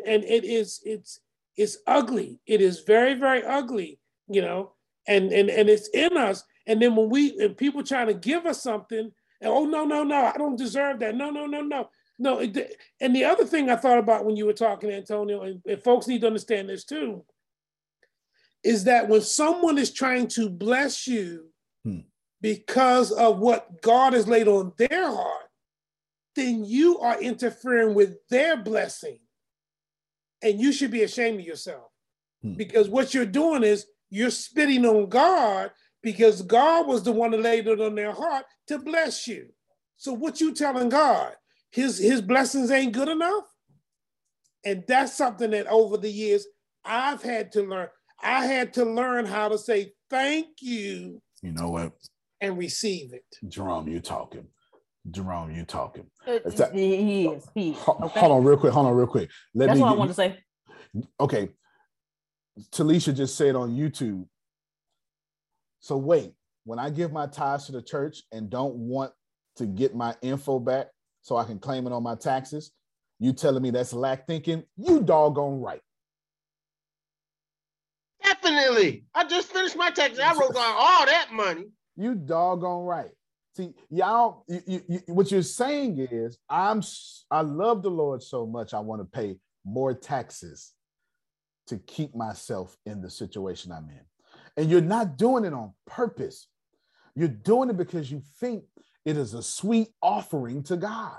ugly. It is very, very ugly, you know, and it's in us. And then when people trying to give us something, and, oh, no, I don't deserve that. No. And the other thing I thought about when you were talking, Antonio, and folks need to understand this too, is that when someone is trying to bless you because of what God has laid on their heart, then you are interfering with their blessing. And you should be ashamed of yourself. Because what you're doing is you're spitting on God, because God was the one that laid it on their heart to bless you. So what you telling God? His blessings ain't good enough? And that's something that over the years I've had to learn. I had to learn how to say thank you. You know what? And receive it. Jerome, you talking. He is. Okay? Hold on real quick. That's what I want to say. Okay. Talisha just said on YouTube, so wait, when I give my tithes to the church and don't want to get my info back so I can claim it on my taxes, you telling me that's lack thinking? You doggone right. Definitely. I just finished my taxes. I wrote down all that money. You doggone right. See, y'all, what you're saying is, I love the Lord so much, I want to pay more taxes to keep myself in the situation I'm in. And you're not doing it on purpose. You're doing it because you think it is a sweet offering to God.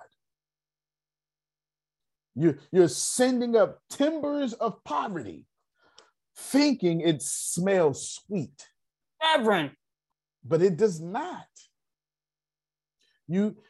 You're sending up timbers of poverty, thinking it smells sweet. Reverend. But it does not. You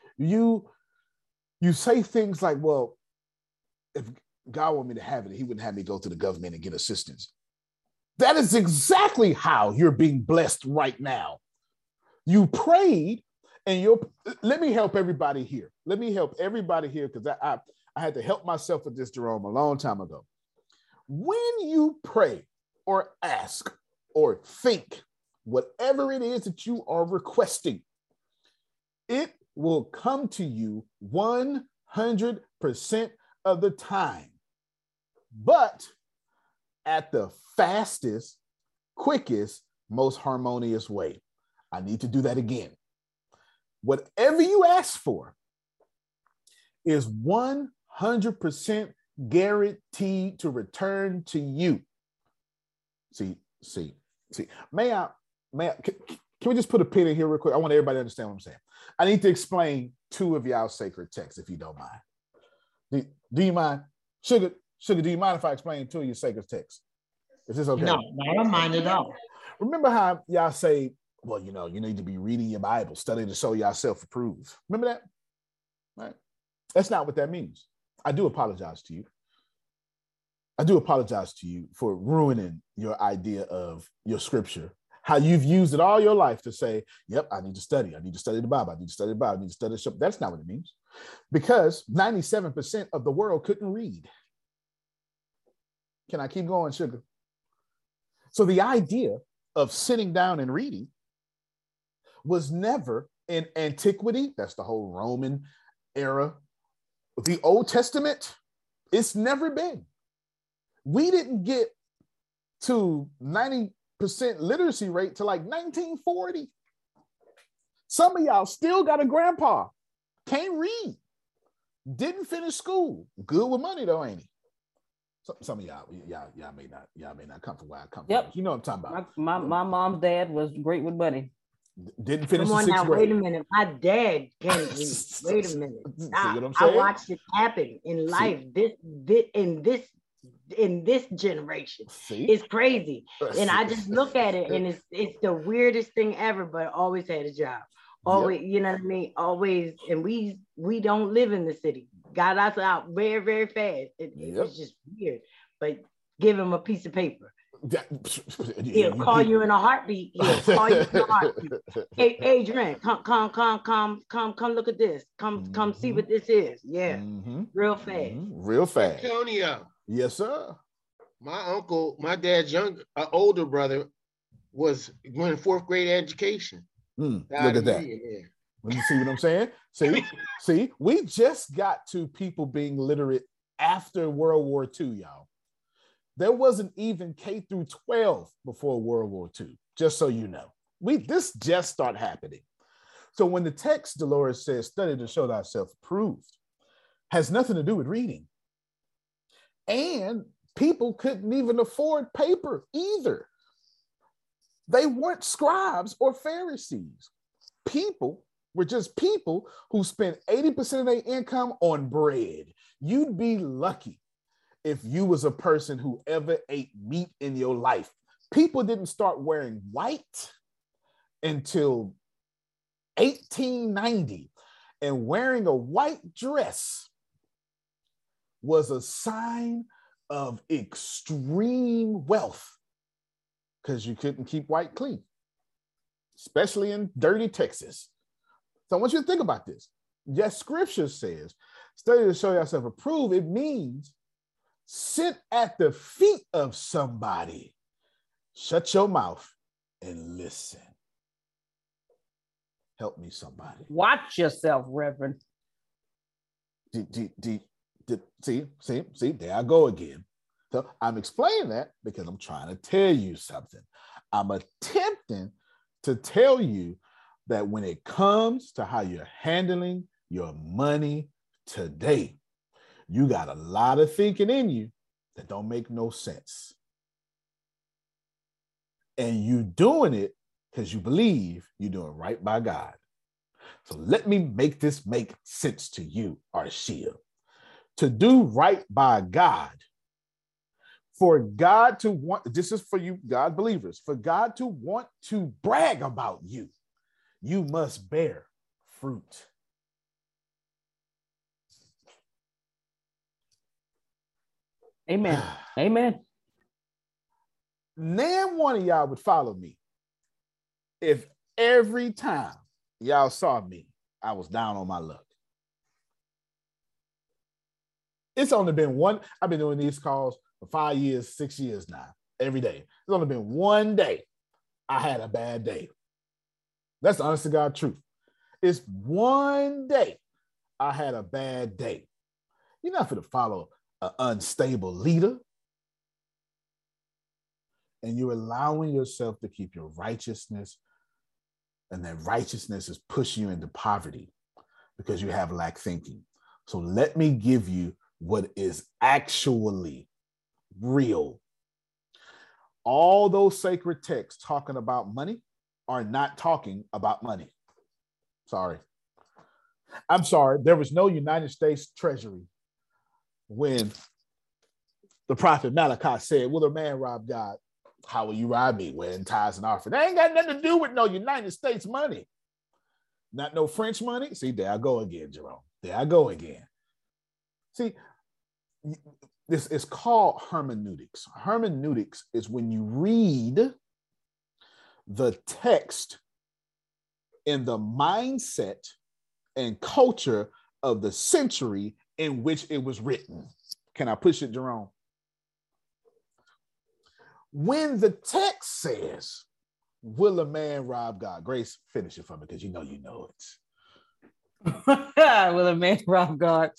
say things like, well, if God wanted me to have it, he wouldn't have me go to the government and get assistance. That is exactly how you're being blessed right now. You prayed, and let me help everybody here. Because I had to help myself with this, Jerome, a long time ago. When you pray or ask or think, whatever it is that you are requesting, it will come to you 100% of the time. But at the fastest, quickest, most harmonious way. I need to do that again. Whatever you ask for is 100% guaranteed to return to you. See. Can we just put a pin in here real quick? I want everybody to understand what I'm saying. I need to explain 2 of y'all's sacred texts, if you don't mind. Do you mind? Sugar, do you mind if I explain 2 of your sacred texts? Is this okay? No, I don't mind at all. Remember how y'all say, well, you need to be reading your Bible, studying to show yourself approved. Remember that? Right? That's not what that means. I do apologize to you for ruining your idea of your scripture, how you've used it all your life to say, yep, I need to study the Bible, I need to study the scripture. That's not what it means, because 97% of the world couldn't read. Can I keep going, Sugar? So the idea of sitting down and reading was never in antiquity. That's the whole Roman era. The Old Testament, it's never been. We didn't get to 90% literacy rate to like 1940. Some of y'all still got a grandpa, can't read, didn't finish school. Good with money though, ain't he? Some of y'all may not come from where I come from. Yep. You know what I'm talking about. My mom's dad was great with money. Didn't finish Come on the 6th now, grade. wait a minute. My dad can't read. Wait a minute. I watched it happen in life. In this generation. It's crazy. And I just look at it, and it's the weirdest thing ever, but always had a job. Always, you know what I mean? Always, and we don't live in the city. got us out very, very fast. It was just weird. But give him a piece of paper. He'll call you in a heartbeat. Hey, Adrian, come look at this. Come see what this is. Yeah. Real fast. Real fast. Antonio. Yes, sir. My uncle, my dad's older brother was going to 4th grade education. Look at that. Let me see what I'm saying. See, we just got to people being literate after World War II, y'all. There wasn't even K through 12 before World War II, just so you know. This just started happening. So when the text, Dolores says, study to show thyself approved, has nothing to do with reading. And people couldn't even afford paper either. They weren't scribes or Pharisees. People were just people who spent 80% of their income on bread. You'd be lucky if you was a person who ever ate meat in your life. People didn't start wearing white until 1890. And wearing a white dress was a sign of extreme wealth because you couldn't keep white clean, especially in dirty Texas. So I want you to think about this. Yes, scripture says, study to show yourself approved. It means sit at the feet of somebody, shut your mouth and listen. Help me, somebody. Watch yourself, Reverend. See, there I go again. So I'm explaining that because I'm trying to tell you something. I'm attempting to tell you that when it comes to how you're handling your money today, you got a lot of thinking in you that don't make no sense. And you doing it because you believe you're doing right by God. So let me make this make sense to you, Arshia. To do right by God, for God to want, this is for you, God believers, for God to want to brag about you, you must bear fruit. Amen. Amen. Name one of y'all would follow me if every time y'all saw me, I was down on my luck. It's only been one. I've been doing these calls for 5 years, 6 years now, every day. It's only been one day I had a bad day. That's the honest to God truth. It's one day I had a bad day. You're not going to follow an unstable leader. And you're allowing yourself to keep your righteousness, and that righteousness is pushing you into poverty because you have lack thinking. So let me give you what is actually real. All those sacred texts talking about money are not talking about money. Sorry. I'm sorry. There was no United States Treasury when the prophet Malachi said, will a man rob God? How will you rob me? When tithes and offering. That ain't got nothing to do with no United States money. Not no French money. See, there I go again, Jerome. There I go again. See, this is called hermeneutics. Hermeneutics is when you read the text in the mindset and culture of the century in which it was written. Can I push it, Jerome? When the text says, will a man rob God? Grace, finish it for me because you know it. Will a man rob God?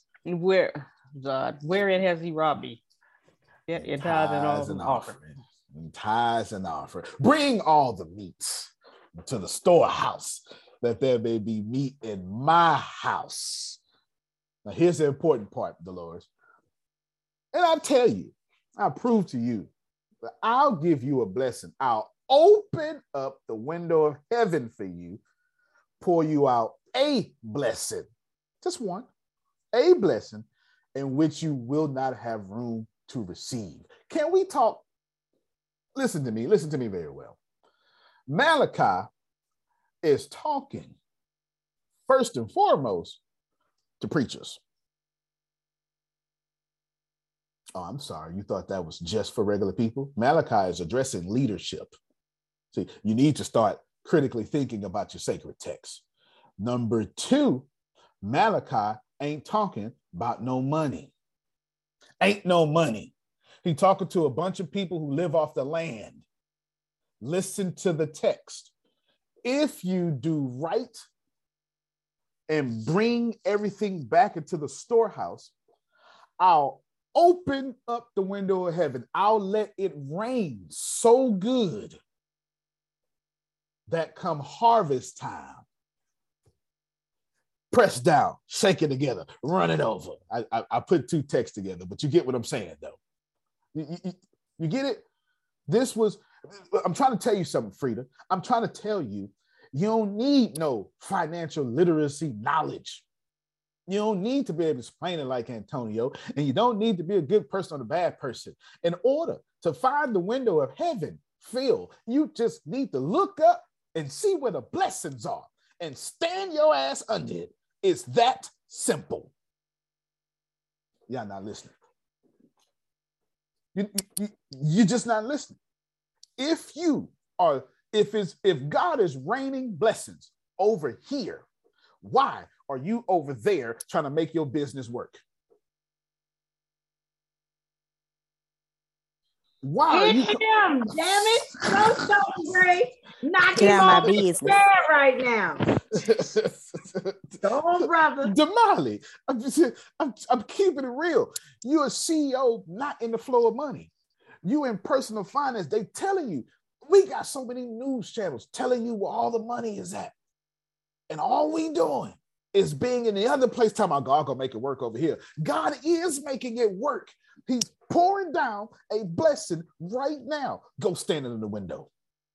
Wherein has he robbed me? In tithes and offering. In tithes and offering. Bring all the meats to the storehouse, that there may be meat in my house. Now, here's the important part, Dolores. And I'll tell you, I'll prove to you that I'll give you a blessing. I'll open up the window of heaven for you, pour you out a blessing, just one, a blessing in which you will not have room to receive. Can we talk? Listen to me very well. Malachi is talking first and foremost to preachers. Oh, I'm sorry. You thought that was just for regular people? Malachi is addressing leadership. See, you need to start critically thinking about your sacred text. Number 2, Malachi ain't talking about no money. Ain't no money. He talking to a bunch of people who live off the land. Listen to the text. If you do right and bring everything back into the storehouse, I'll open up the window of heaven. I'll let it rain so good that come harvest time, press down, shake it together, run it over. I put 2 texts together, but you get what I'm saying, though. You get it? I'm trying to tell you something, Frida. I'm trying to tell you, you don't need no financial literacy knowledge. You don't need to be able to explain it like Antonio, and you don't need to be a good person or a bad person. In order to find the window of heaven, Phil, you just need to look up and see where the blessings are and stand your ass under it. It's that simple. Y'all not listening. You're just not listening. If God is raining blessings over here, why are you over there trying to make your business work? Why are you? Him, damn it! Don't show Grace. Knock Get him out my off his business. chair right now. Go on, brother. Damali, I'm keeping it real. You're a CEO, not in the flow of money. You in personal finance, they telling you, we got so many news channels telling you where all the money is at. And all we doing is being in the other place, talking about God gonna make it work over here. God is making it work. He's pouring down a blessing right now. Go stand in the window.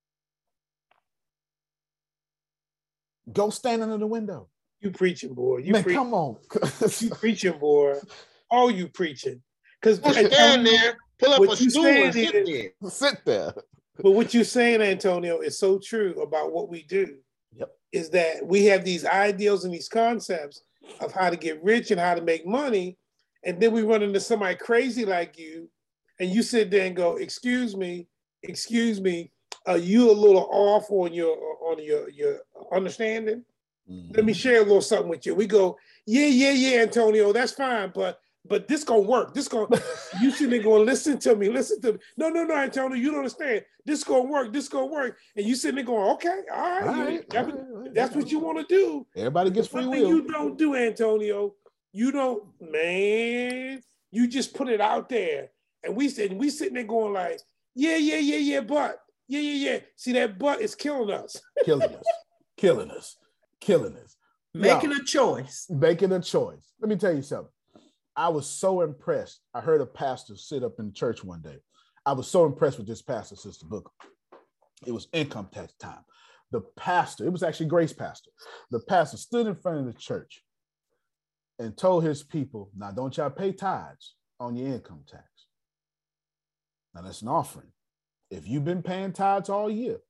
Go stand in the window. You preaching, boy. Man, come on. You preaching, boy. All you preaching. Because stand there, pull up a stool and sit there. Sit there. But what you're saying, Antonio, is so true about what we do. Yep. Is that we have these ideals and these concepts of how to get rich and how to make money. And then we run into somebody crazy like you, and you sit there and go, excuse me, are you a little off on your understanding? Mm-hmm. Let me share a little something with you. We go, yeah, Antonio, that's fine, but this gonna work. You sitting there going, listen to me. No, Antonio, you don't understand. This gonna work. And you sitting there going, okay, all right. That's what you want to do. Everybody gets free will. You don't do, Antonio. You don't, man. You just put it out there. And we sitting there going like, but. Yeah. See, that but is killing us. Killing us. Making a choice. Let me tell you something. I was so impressed. I heard a pastor sit up in church one day. I was so impressed with this pastor, Sister Booker. It was income tax time. The pastor, it was actually Grace Pastor. The pastor stood in front of the church and told his people, now don't y'all pay tithes on your income tax. Now that's an offering. If you've been paying tithes all year,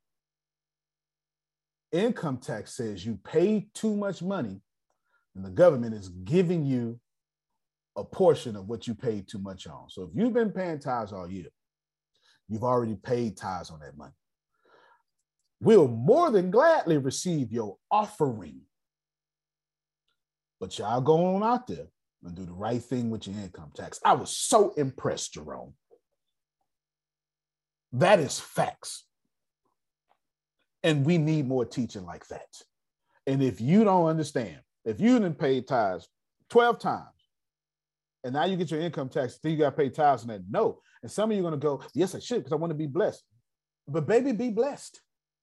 income tax says you pay too much money and the government is giving you a portion of what you paid too much on. So if you've been paying tithes all year, you've already paid tithes on that money. We'll more than gladly receive your offering. But y'all go on out there and do the right thing with your income tax. I was so impressed, Jerome. That is facts. And we need more teaching like that. And if you don't understand, if you didn't pay tithes 12 times, and now you get your income tax, then you got to pay tithes on that. No. And some of you are going to go, yes, I should, because I want to be blessed. But baby, be blessed.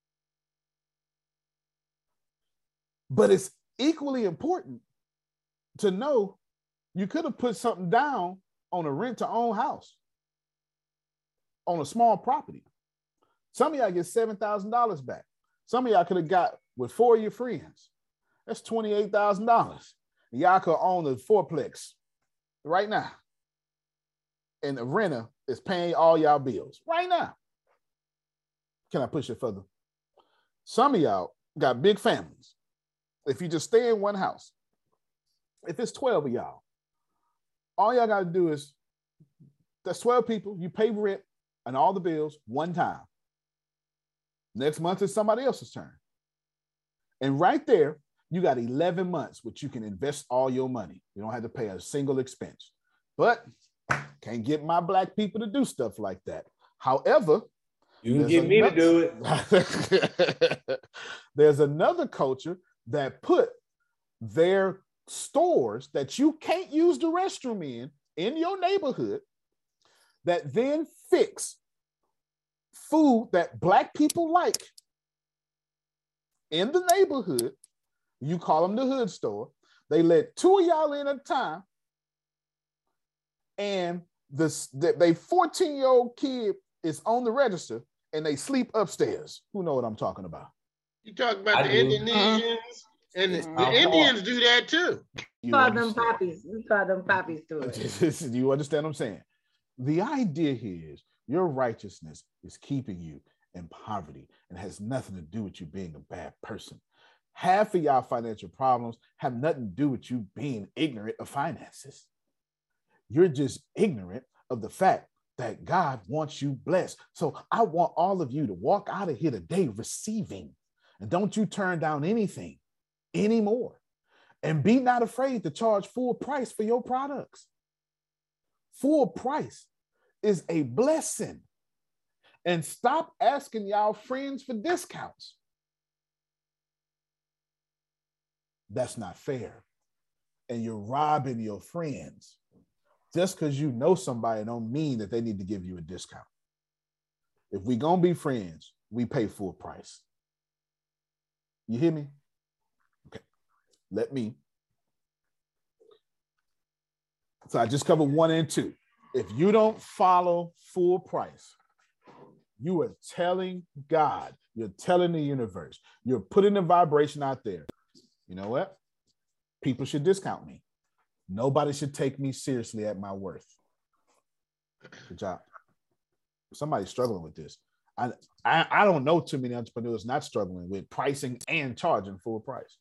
But it's equally important to know you could have put something down on a rent-to-own house, on a small property. Some of y'all get $7,000 back. Some of y'all could have got with 4 of your friends. That's $28,000. Y'all could own a fourplex right now. And the renter is paying all y'all bills right now. Can I push it further? Some of y'all got big families. If you just stay in one house, if it's 12 of y'all, all y'all got to do is That's 12 people. You pay rent and all the bills one time. Next month is somebody else's turn. And right there, you got 11 months, which you can invest all your money. You don't have to pay a single expense. But can't get my Black people to do stuff like that. However, you can get me to do it. There's another culture that put their stores that you can't use the restroom in your neighborhood, that then fix food that Black people like in the neighborhood. You call them the hood store. They let 2 of y'all in at a time, and they 14-year-old kid is on the register, and they sleep upstairs. Who know what I'm talking about? You talk about the Indonesians, and the Indians do that too. We call them poppies. We call them poppies too. Do you understand what I'm saying? The idea here is your righteousness is keeping you in poverty and has nothing to do with you being a bad person. Half of y'all financial problems have nothing to do with you being ignorant of finances. You're just ignorant of the fact that God wants you blessed. So I want all of you to walk out of here today receiving, and don't you turn down anything anymore. And be not afraid to charge full price for your products. Full price is a blessing. And stop asking y'all friends for discounts. That's not fair. And you're robbing your friends. Just because you know somebody don't mean that they need to give you a discount. If we gonna be friends, we pay full price. You hear me? Okay. So I just covered 1 and 2. If you don't follow full price, you are telling God, you're telling the universe, you're putting the vibration out there. You know what? People should discount me. Nobody should take me seriously at my worth. Good job. Somebody's struggling with this. I don't know too many entrepreneurs not struggling with pricing and charging full price.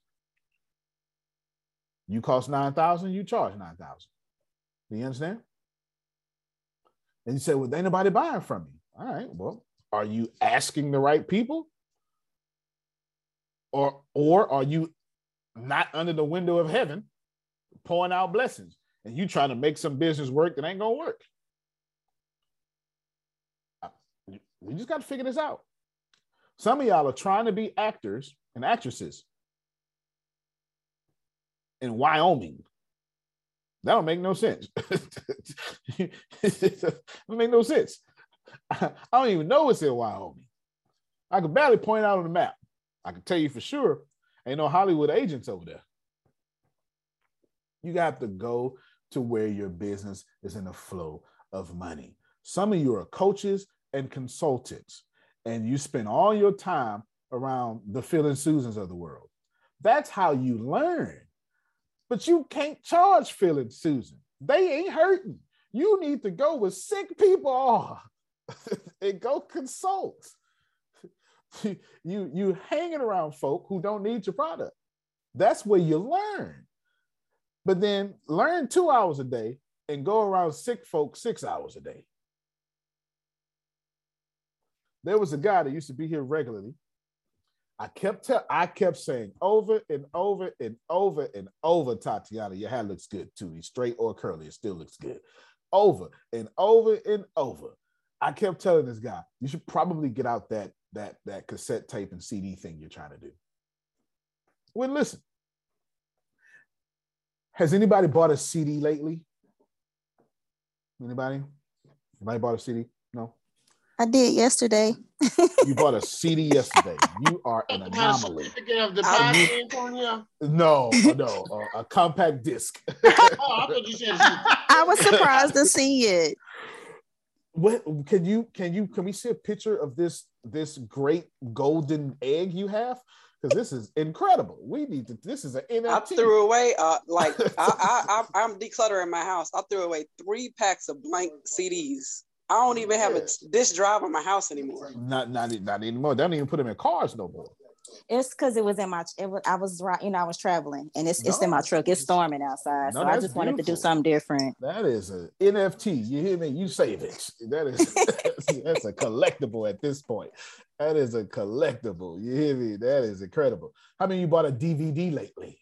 You cost $9,000, you charge $9,000. Do you understand? And you say, well, ain't nobody buying from me. All right, well, are you asking the right people? Or are you not under the window of heaven pouring out blessings and you trying to make some business work that ain't gonna work? We just got to figure this out. Some of y'all are trying to be actors and actresses in Wyoming. That don't make no sense. It don't make no sense. I don't even know what's in Wyoming. I could barely point out on the map. I can tell you for sure, ain't no Hollywood agents over there. You got to go to where your business is in a flow of money. Some of you are coaches and consultants, and you spend all your time around the Phil and Susans of the world. That's how you learn. But you can't charge Phil and Susan. They ain't hurting. You need to go with sick people and go consult. You hanging around folk who don't need your product. That's where you learn. But then learn 2 hours a day and go around sick folk 6 hours a day. There was a guy that used to be here regularly. I kept saying over and over and over and over, Tatiana, your hair looks good too. It's straight or curly, it still looks good. Over and over and over. I kept telling this guy, you should probably get out that cassette tape and CD thing you're trying to do. Well, listen. Has anybody bought a CD lately? Anybody bought a CD? No? I did yesterday. You bought a CD yesterday. You are an anomaly. No, a compact disc. Oh, I thought you said I was surprised to see it. What can we see a picture of this great golden egg you have? Because this is incredible. This is an NFT. I threw away I'm decluttering my house. I threw away 3 packs of blank CDs. I don't even have a disc drive in my house anymore. Not anymore. They don't even put them in cars no more. It's because it was in my. I was traveling, and it's in my truck. It's storming outside, so I just wanted to do something different. That is a NFT. You hear me? You save it. That is that's a collectible at this point. That is a collectible. You hear me? That is incredible. How many of you bought a DVD lately?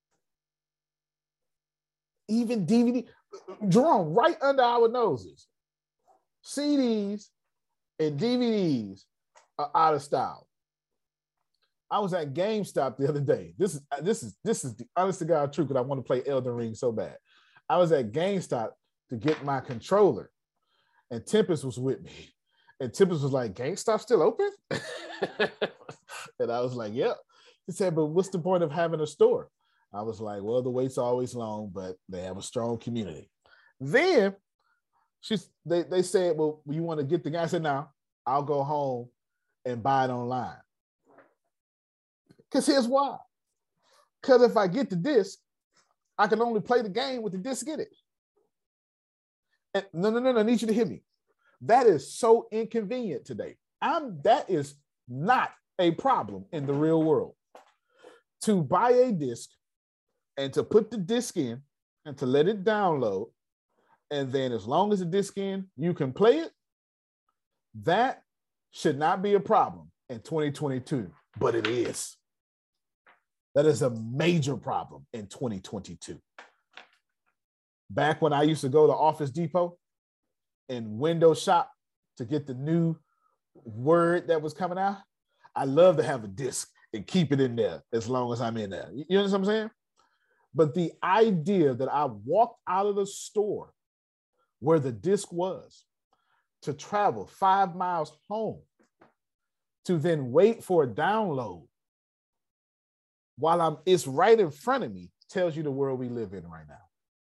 Even DVD, Jerome, right under our noses. CDs and DVDs are out of style. I was at GameStop the other day. This is the honest to God truth, because I want to play Elden Ring so bad. I was at GameStop to get my controller, and Tempest was with me. And Tempest was like, "GameStop still open?" And I was like, "Yep." He said, "But what's the point of having a store?" I was like, "Well, the wait's always long, but they have a strong community." Then they said, "Well, you want to get the guy?" I said, "No, I'll go home and buy it online." Because here's why. Because if I get the disc, I can only play the game with the disc in it. And no, I need you to hear me. That is so inconvenient today. That is not a problem in the real world. To buy a disc and to put the disc in and to let it download, and then as long as the disc in, you can play it, that should not be a problem in 2022, but it is. That is a major problem in 2022. Back when I used to go to Office Depot and window shop to get the new Word that was coming out, I love to have a disc and keep it in there as long as I'm in there. You understand what I'm saying? But the idea that I walked out of the store where the disc was to travel 5 miles home to then wait for a download while it's right in front of me tells you the world we live in right now.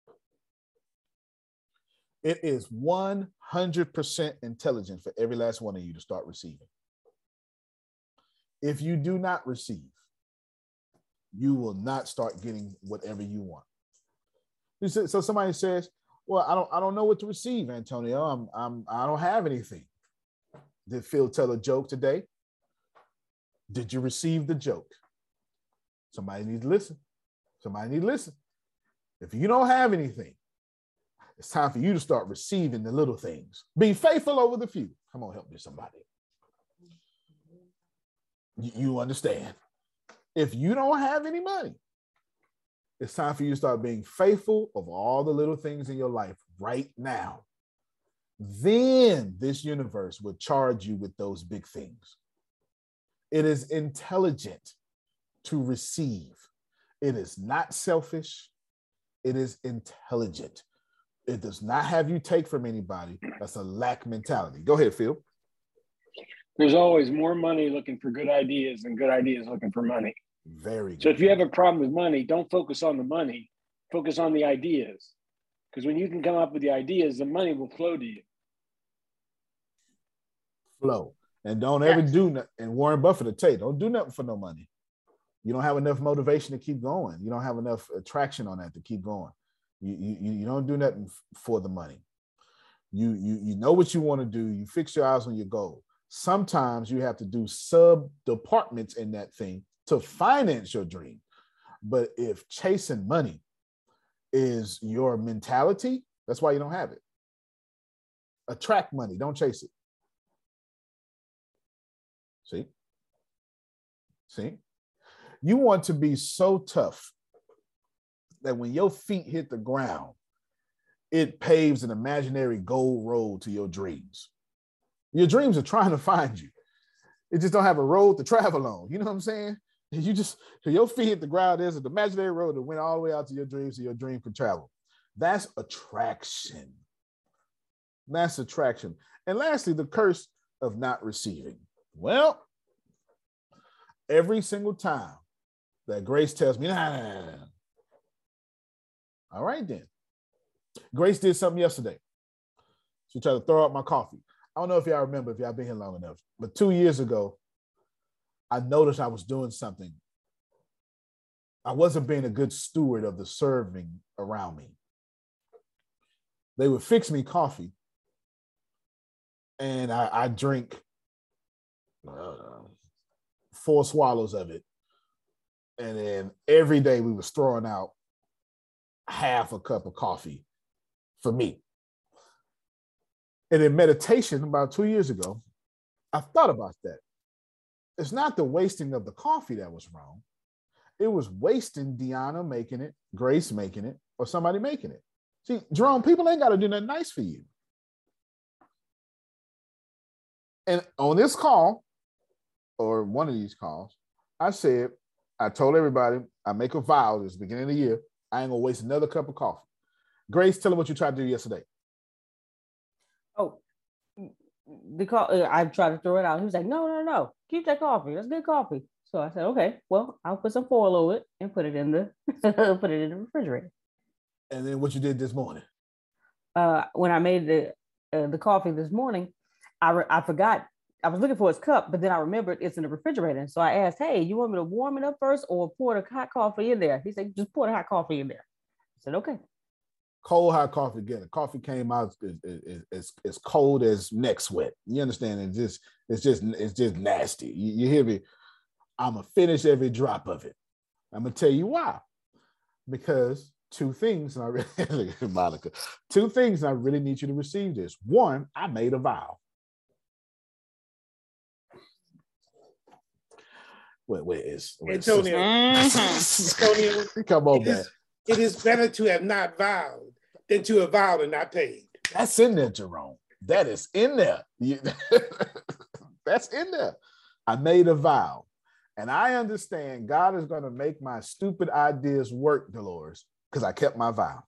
It is 100% intelligent for every last one of you to start receiving. If you do not receive, you will not start getting whatever you want. So somebody says, "Well, I don't know what to receive, Antonio. I don't have anything." Did Phil tell a joke today? Did you receive the joke? Somebody needs to listen. Somebody needs to listen. If you don't have anything, it's time for you to start receiving the little things. Be faithful over the few. Come on, help me, somebody. You understand? If you don't have any money, it's time for you to start being faithful of all the little things in your life right now. Then this universe will charge you with those big things. It is intelligent to receive. It is not selfish. It is intelligent. It does not have you take from anybody. That's a lack mentality. Go ahead, Phil. There's always more money looking for good ideas than good ideas looking for money. Very good. So if you have a problem with money, don't focus on the money, focus on the ideas. Because when you can come up with the ideas, the money will flow to you. Flow. And don't ever do nothing. And Warren Buffett will tell you, don't do nothing for no money. You don't have enough motivation to keep going. You don't have enough attraction on that to keep going. You don't do nothing for the money. You know what you want to do. You fix your eyes on your goal. Sometimes you have to do sub departments in that thing to finance your dream. But if chasing money is your mentality, that's why you don't have it. Attract money, don't chase it. See? You want to be so tough that when your feet hit the ground, it paves an imaginary gold road to your dreams. Your dreams are trying to find you. It just don't have a road to travel on. You know what I'm saying? Your feet hit the ground, there's an imaginary road that went all the way out to your dreams so your dream could travel. That's attraction. That's attraction. And lastly, the curse of not receiving. Well, every single time that Grace tells me, nah. All right, then. Grace did something yesterday. She tried to throw out my coffee. I don't know if y'all remember, if y'all been here long enough, but 2 years ago, I noticed I was doing something. I wasn't being a good steward of the serving around me. They would fix me coffee, and I drink 4 swallows of it. And then every day we was throwing out half a cup of coffee for me. And in meditation about 2 years ago, I thought about that. It's not the wasting of the coffee that was wrong. It was wasting Deanna making it, Grace making it, or somebody making it. See, Jerome, people ain't got to do nothing nice for you. And on this call, or one of these calls, I told everybody, I make a vow this beginning of the year, I ain't gonna waste another cup of coffee. Grace, tell them what you tried to do yesterday. Oh, I tried to throw it out. He was like, no, keep that coffee. That's good coffee. So I said, okay, well, I'll put some foil over it and put it in the refrigerator. And then what you did this morning? When I made the coffee this morning, I forgot. I was looking for his cup, but then I remembered it's in the refrigerator. So I asked, hey, you want me to warm it up first or pour the hot coffee in there? He said, just pour the hot coffee in there. I said, okay. Cold hot coffee again. The coffee came out as cold as neck sweat. You understand? It's just nasty. You hear me? I'm gonna finish every drop of it. I'm gonna tell you why. Because two things, and I really, Monica, two things, and I really need you to receive this. One, I made a vow. Where is Antonio? Antonio, come on, man. It is better to have not vowed than to have vowed and not paid. That's in there, Jerome. That is in there. That's in there. I made a vow. And I understand God is going to make my stupid ideas work, Dolores, because I kept my vow.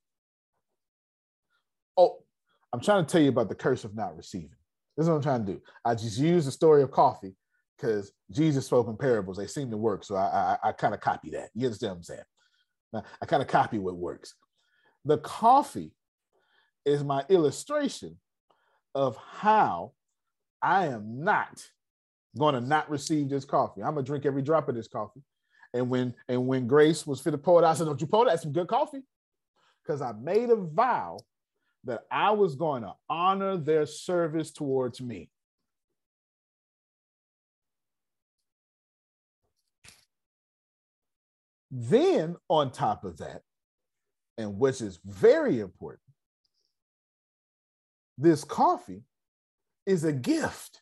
Oh, I'm trying to tell you about the curse of not receiving. This is what I'm trying to do. I just use the story of coffee because Jesus spoke in parables. They seem to work. So I kind of copy that. You understand what I'm saying? Now, I kind of copy what works. The coffee is my illustration of how I am not going to not receive this coffee. I'm going to drink every drop of this coffee. And when Grace was fit to pour it out, I said, don't you pour that? Some good coffee. Because I made a vow that I was going to honor their service towards me. Then on top of that, and which is very important, this coffee is a gift.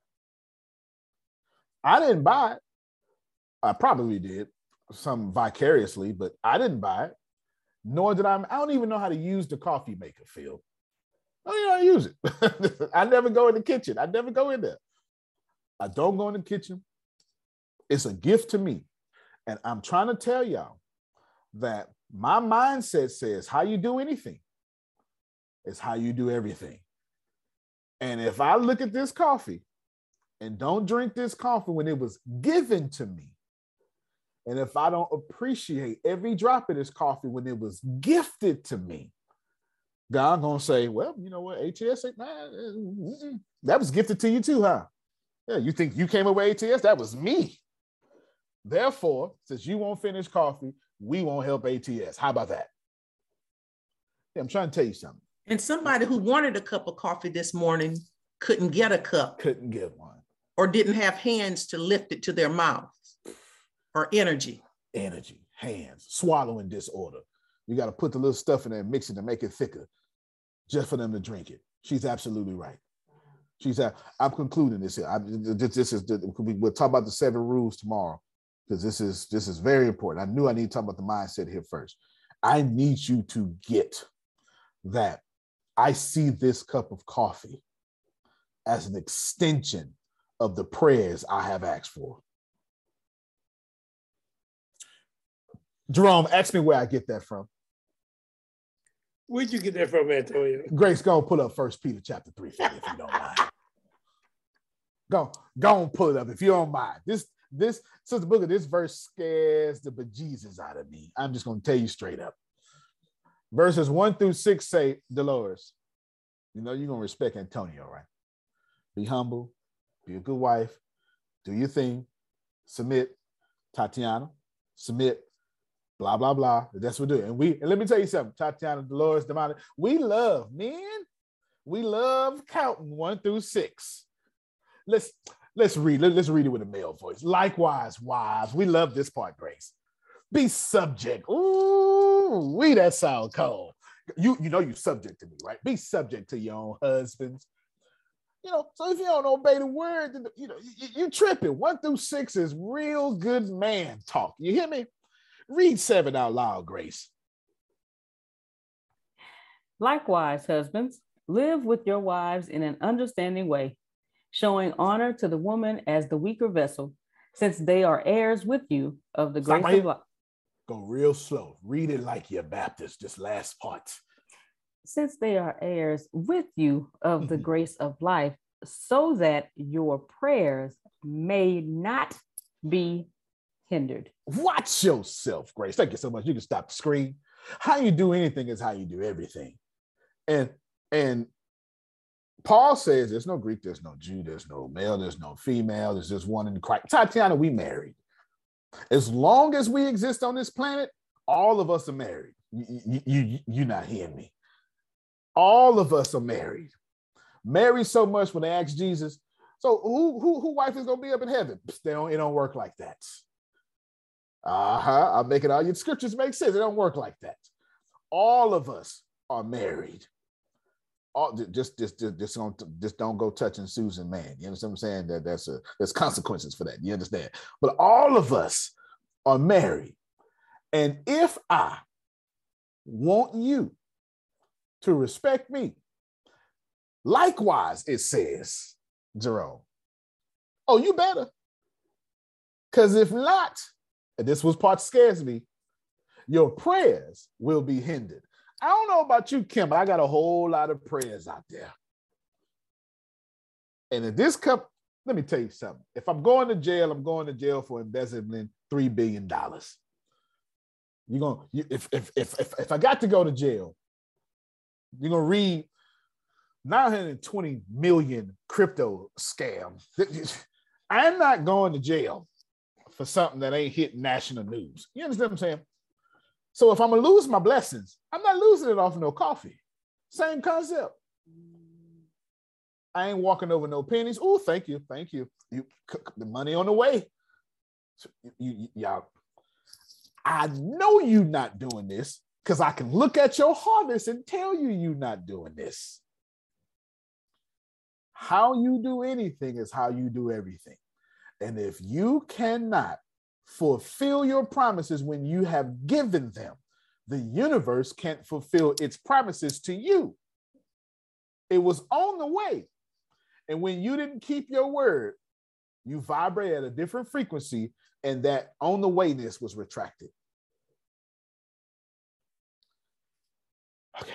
I didn't buy it. I probably did, some vicariously, but I didn't buy it. Nor did I don't even know how to use the coffee maker, Phil. I don't even know how to use it. I never go in the kitchen. I never go in there. I don't go in the kitchen. It's a gift to me. And I'm trying to tell y'all that my mindset says how you do anything is how you do everything. And if I look at this coffee and don't drink this coffee when it was given to me, and if I don't appreciate every drop of this coffee when it was gifted to me, God gonna say, well, you know what, ATS, that was gifted to you too, huh? Yeah, you think you came away ATS? That was me. Therefore, since you won't finish coffee, we won't help ATS. How about that? Yeah, I'm trying to tell you something. And somebody who wanted a cup of coffee this morning couldn't get a cup. Couldn't get one. Or didn't have hands to lift it to their mouth. Or energy. Energy, hands, swallowing disorder. You got to put the little stuff in there and mix it to make it thicker just for them to drink it. She's absolutely right. I'm concluding this here. We'll talk about the 7 rules tomorrow because this is very important. I knew I need to talk about the mindset here first. I need you to get that I see this cup of coffee as an extension of the prayers I have asked for. Jerome, ask me where I get that from. Where'd you get that from, Antonio? Grace, go and pull up 1 Peter chapter 3 for me, if you don't mind. Go and pull it up if you don't mind. This Sister Booker, this verse scares the bejesus out of me. I'm just going to tell you straight up. Verses 1 through 6 say, Dolores, you know you're going to respect Antonio, right? Be humble, be a good wife, do your thing, submit, Tatiana, submit, blah, blah, blah. That's what we do. And let me tell you something, Tatiana, Dolores, Damani, we love counting 1 through 6. Let's read it with a male voice. Likewise, wives, we love this part, Grace. Be subject. Ooh, that sound cold. You know you subject to me, right? Be subject to your own husbands. So if you don't obey the word, then, you tripping. 1 through 6 is real good man talk. You hear me? Read 7 out loud, Grace. Likewise, husbands, live with your wives in an understanding way, showing honor to the woman as the weaker vessel, since they are heirs with you of the grace of life. Go real slow. Read it like you're Baptist, this last part. Since they are heirs with you of the grace of life, so that your prayers may not be hindered. Watch yourself, Grace. Thank you so much. You can stop the screen. How you do anything is how you do everything. And Paul says there's no Greek, there's no Jew, there's no male, there's no female, there's just one in Christ. Tatiana, we married. As long as we exist on this planet, all of us are married. You're not hearing me. All of us are married. Married so much when they ask Jesus, so who wife is gonna be up in heaven? It don't work like that. I'll make it all. Your scriptures make sense. It don't work like that. All of us are married. Just don't go touching Susan, man. You understand what I'm saying? There's consequences for that. You understand? But all of us are married. And if I want you to respect me, likewise, it says, Jerome, you better. Because if not, and this was part scares me, your prayers will be hindered. I don't know about you, Kim, but I got a whole lot of prayers out there. And if this let me tell you something. If I'm going to jail, I'm going to jail for embezzling $3 billion. If I got to go to jail, you're gonna read 920 million crypto scam. I'm not going to jail for something that ain't hit national news. You understand what I'm saying? So if I'm gonna lose my blessings, I'm not losing it off of no coffee. Same concept. I ain't walking over no pennies. Oh, thank you. You the money on the way. Y'all, I know you not doing this because I can look at your harvest and tell you not doing this. How you do anything is how you do everything. And if you cannot fulfill your promises when you have given them, the universe can't fulfill its promises to you. It was on the way. And when you didn't keep your word, you vibrate at a different frequency, and that on the wayness was retracted. Okay.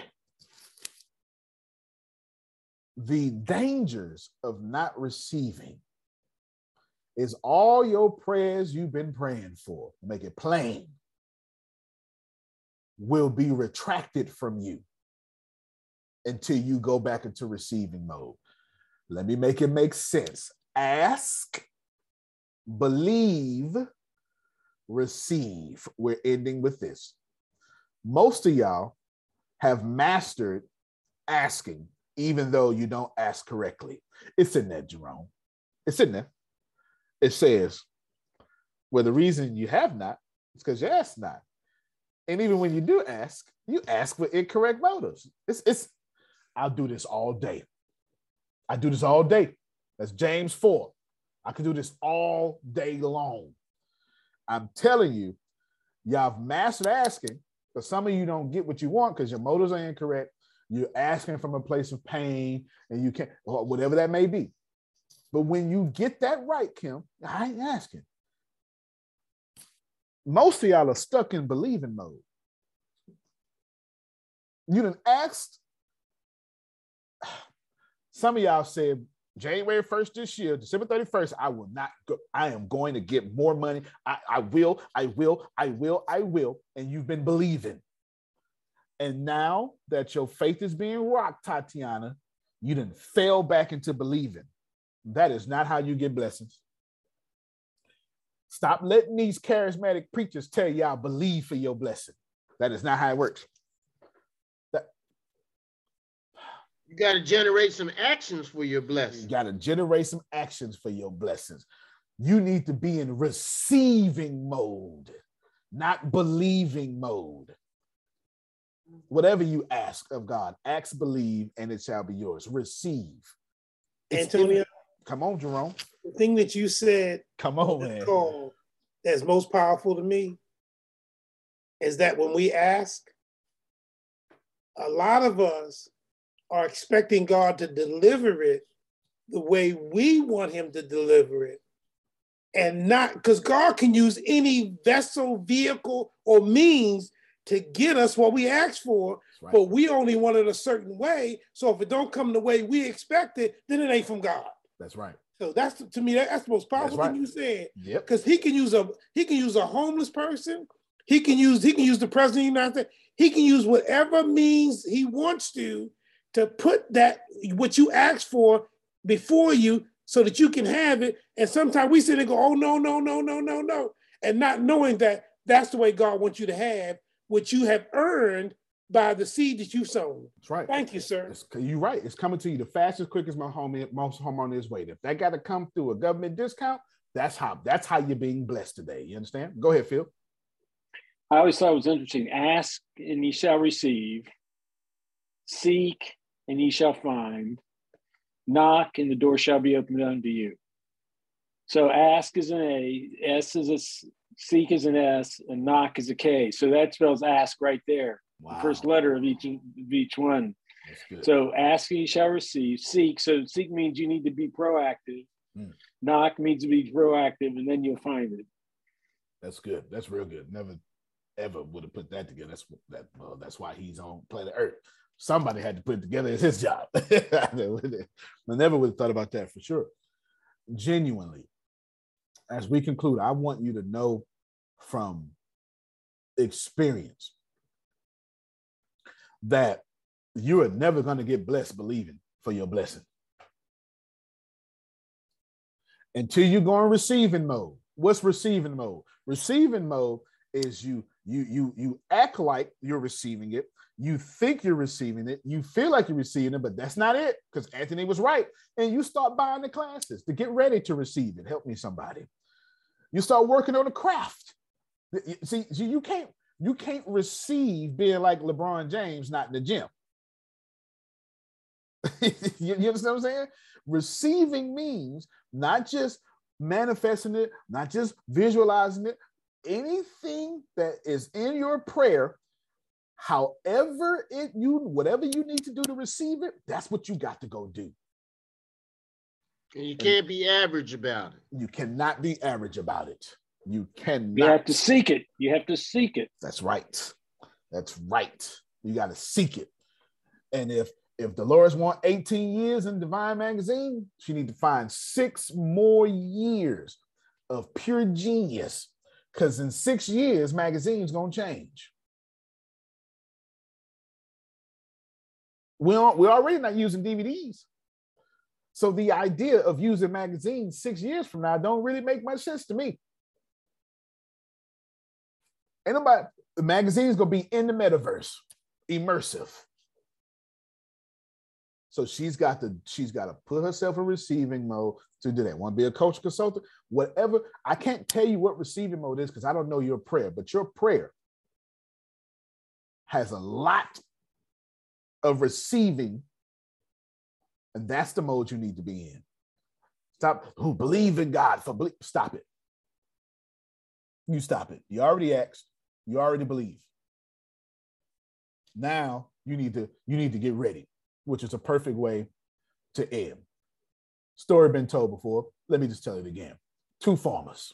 The dangers of not receiving is all your prayers you've been praying for, make it plain, will be retracted from you until you go back into receiving mode. Let me make it make sense. Ask, believe, receive. We're ending with this. Most of y'all have mastered asking, even though you don't ask correctly. It's in there, Jerome. It's in there. It says, well, the reason you have not is because you ask not. And even when you do ask, you ask with incorrect motives. I'll do this all day. I do this all day. That's James 4. I can do this all day long. I'm telling you, y'all have mastered asking, but some of you don't get what you want because your motives are incorrect. You're asking from a place of pain, and you can't, or whatever that may be. But when you get that right, Kim, I ain't asking. Most of y'all are stuck in believing mode. You done asked. Some of y'all said January 1st this year, December 31st, I will not go. I am going to get more money. I will. And you've been believing. And now that your faith is being rocked, Tatiana, you done fell back into believing. That is not how you get blessings. Stop letting these charismatic preachers tell y'all believe for your blessing. That is not how it works. You got to generate some actions for your blessings. You got to generate some actions for your blessings. You need to be in receiving mode, not believing mode. Whatever you ask of God, ask, believe, and it shall be yours. Receive. Antonio, come on, Jerome. The thing that you said, come on, man, that's most powerful to me is that when we ask, a lot of us are expecting God to deliver it the way we want him to deliver it. And not, because God can use any vessel, vehicle, or means to get us what we asked for, right. But we only want it a certain way. So if it don't come the way we expect it, then it ain't from God. That's right. So that's, to me, that's the most powerful thing you said. Yep. Because he can use a homeless person. He can use the president of the United States. He can use whatever means he wants to put that what you asked for before you, so that you can have it. And sometimes we sit and go, oh, no, no, no, no, no, no. And not knowing that that's the way God wants you to have what you have earned by the seed that you've sown. That's right. Thank you, sir. You're right. It's coming to you the fastest, quickest, most home on his way. If that got to come through a government discount, that's how you're being blessed today. You understand? Go ahead, Phil. I always thought it was interesting. Ask and ye shall receive. Seek and ye shall find. Knock and the door shall be opened unto you. So ask is an A, S is a seek is an S, and knock is a K. So that spells ask right there. Wow. The first letter of each one. So ask and you shall receive. Seek. So seek means you need to be proactive. Knock means to be proactive, and then you'll find it. That's good. That's real good. Never ever would have put that together. That's why he's on planet Earth. Somebody had to put it together. It's his job. I never would have thought about that for sure. Genuinely, as we conclude, I want you to know from experience that you are never going to get blessed believing for your blessing until you go in receiving mode. What's receiving mode? Receiving mode is you act like you're receiving it. You think you're receiving it. You feel like you're receiving it, but that's not it, because Anthony was right. And you start buying the classes to get ready to receive it. Help me, somebody. You start working on the craft. See, you can't receive being like LeBron James, not in the gym. You understand what I'm saying? Receiving means not just manifesting it, not just visualizing it. Anything that is in your prayer, however whatever you need to do to receive it, that's what you got to go do. And you can't be average about it. You cannot be average about it. You cannot. You have to seek it. You have to seek it. That's right. That's right. You got to seek it. And if Dolores want 18 years in Divine Magazine, she need to find 6 more years of pure genius, because in 6 years, magazine's going to change. We're already not using DVDs. So the idea of using magazines 6 years from now don't really make much sense to me. The magazine's going to be in the metaverse, immersive. So she's got to put herself in receiving mode to do that. Want to be a coach, consultant, whatever. I can't tell you what receiving mode is because I don't know your prayer, but your prayer has a lot of receiving, and that's the mode you need to be in. Stop. Believe in God stop it. You stop it. You already asked. You already believe. Now you need to get ready, which is a perfect way to end. Story been told before. Let me just tell it again. 2 farmers.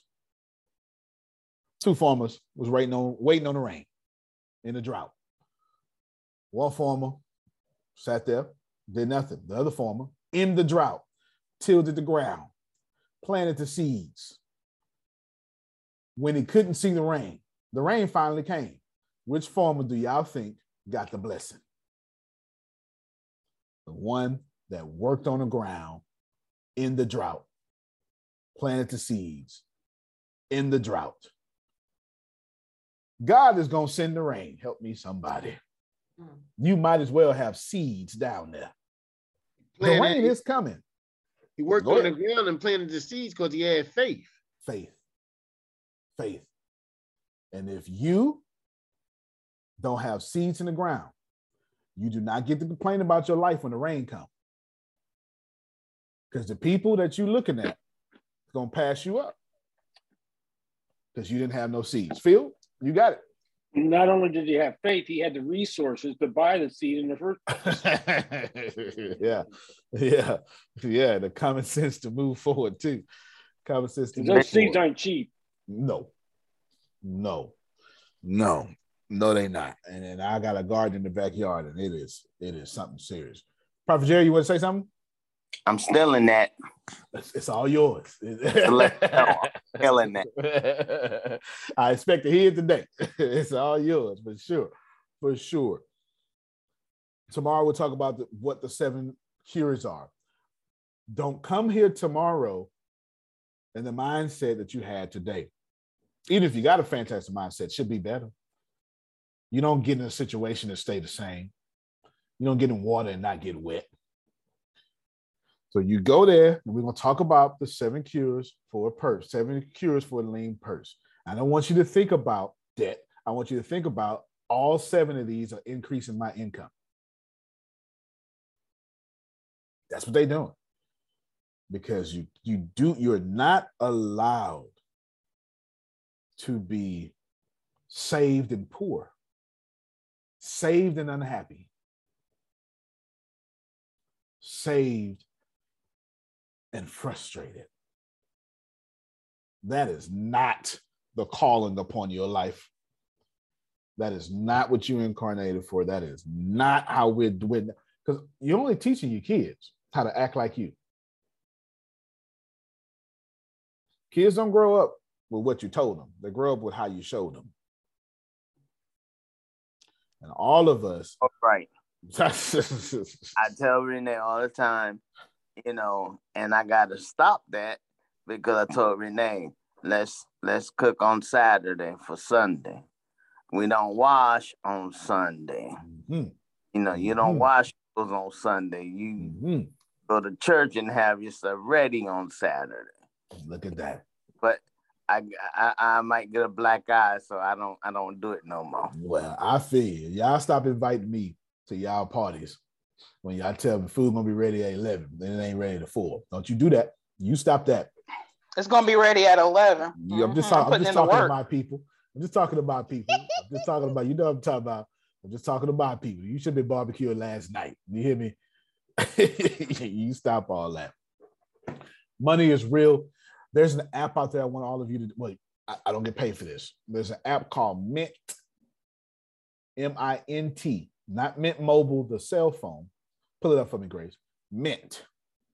2 farmers was waiting on the rain in a drought. One farmer sat there, did nothing. The other farmer, in the drought, tilled the ground, planted the seeds. When he couldn't see the rain finally came. Which farmer do y'all think got the blessing? The one that worked on the ground in the drought, planted the seeds in the drought. God is going to send the rain. Help me, somebody. You might as well have seeds down there. The rain is coming. He worked on the ground and planted the seeds because he had faith. Faith. And if you don't have seeds in the ground, you do not get to complain about your life when the rain comes. Because the people that you're looking at is going to pass you up because you didn't have no seeds. Phil, you got it. Not only did he have faith, he had the resources to buy the seed in the first place. Yeah. The common sense to move forward too. Common sense to those seeds aren't cheap. No, they not. And I got a garden in the backyard, and it is something serious. Prophet Jerry, you want to say something? I'm still in that. It's all yours. Still in that. I expect to hear it today. It's all yours, for sure. Tomorrow we'll talk about what the 7 cures are. Don't come here tomorrow in the mindset that you had today. Even if you got a fantastic mindset, it should be better. You don't get in a situation that stay the same. You don't get in water and not get wet. So you go there, and we're going to talk about the 7 cures for a purse, 7 cures for a lean purse. I don't want you to think about debt. I want you to think about all 7 of these are increasing my income. That's what they're doing. Because you're not allowed to be saved and poor, saved and unhappy, saved and frustrated. That is not the calling upon your life. That is not what you incarnated for. That is not how we're doing. Because you're only teaching your kids how to act like you. Kids don't grow up with what you told them. They grow up with how you showed them. And all of us. All right. I tell Renee all the time, and I got to stop that because I told Renee, let's cook on Saturday for Sunday. We don't wash on Sunday. Mm-hmm. You don't wash clothes on Sunday. You go to church and have yourself ready on Saturday. Look at that. But I might get a black eye, so I don't do it no more. Well, I feel you. Y'all stop inviting me to y'all parties when y'all tell me food gonna be ready at 11, then it ain't ready at 4. Don't you do that. You stop that. It's gonna be ready at 11. I'm just talking about people. I'm just talking about people. I'm just talking about, you know what I'm talking about. I'm just talking about people. You should have been barbecuing last night. You hear me? You stop all that. Money is real. There's an app out there I want all of you to, wait, I don't get paid for this. There's an app called Mint, M-I-N-T, not Mint Mobile, the cell phone. Pull it up for me, Grace. Mint.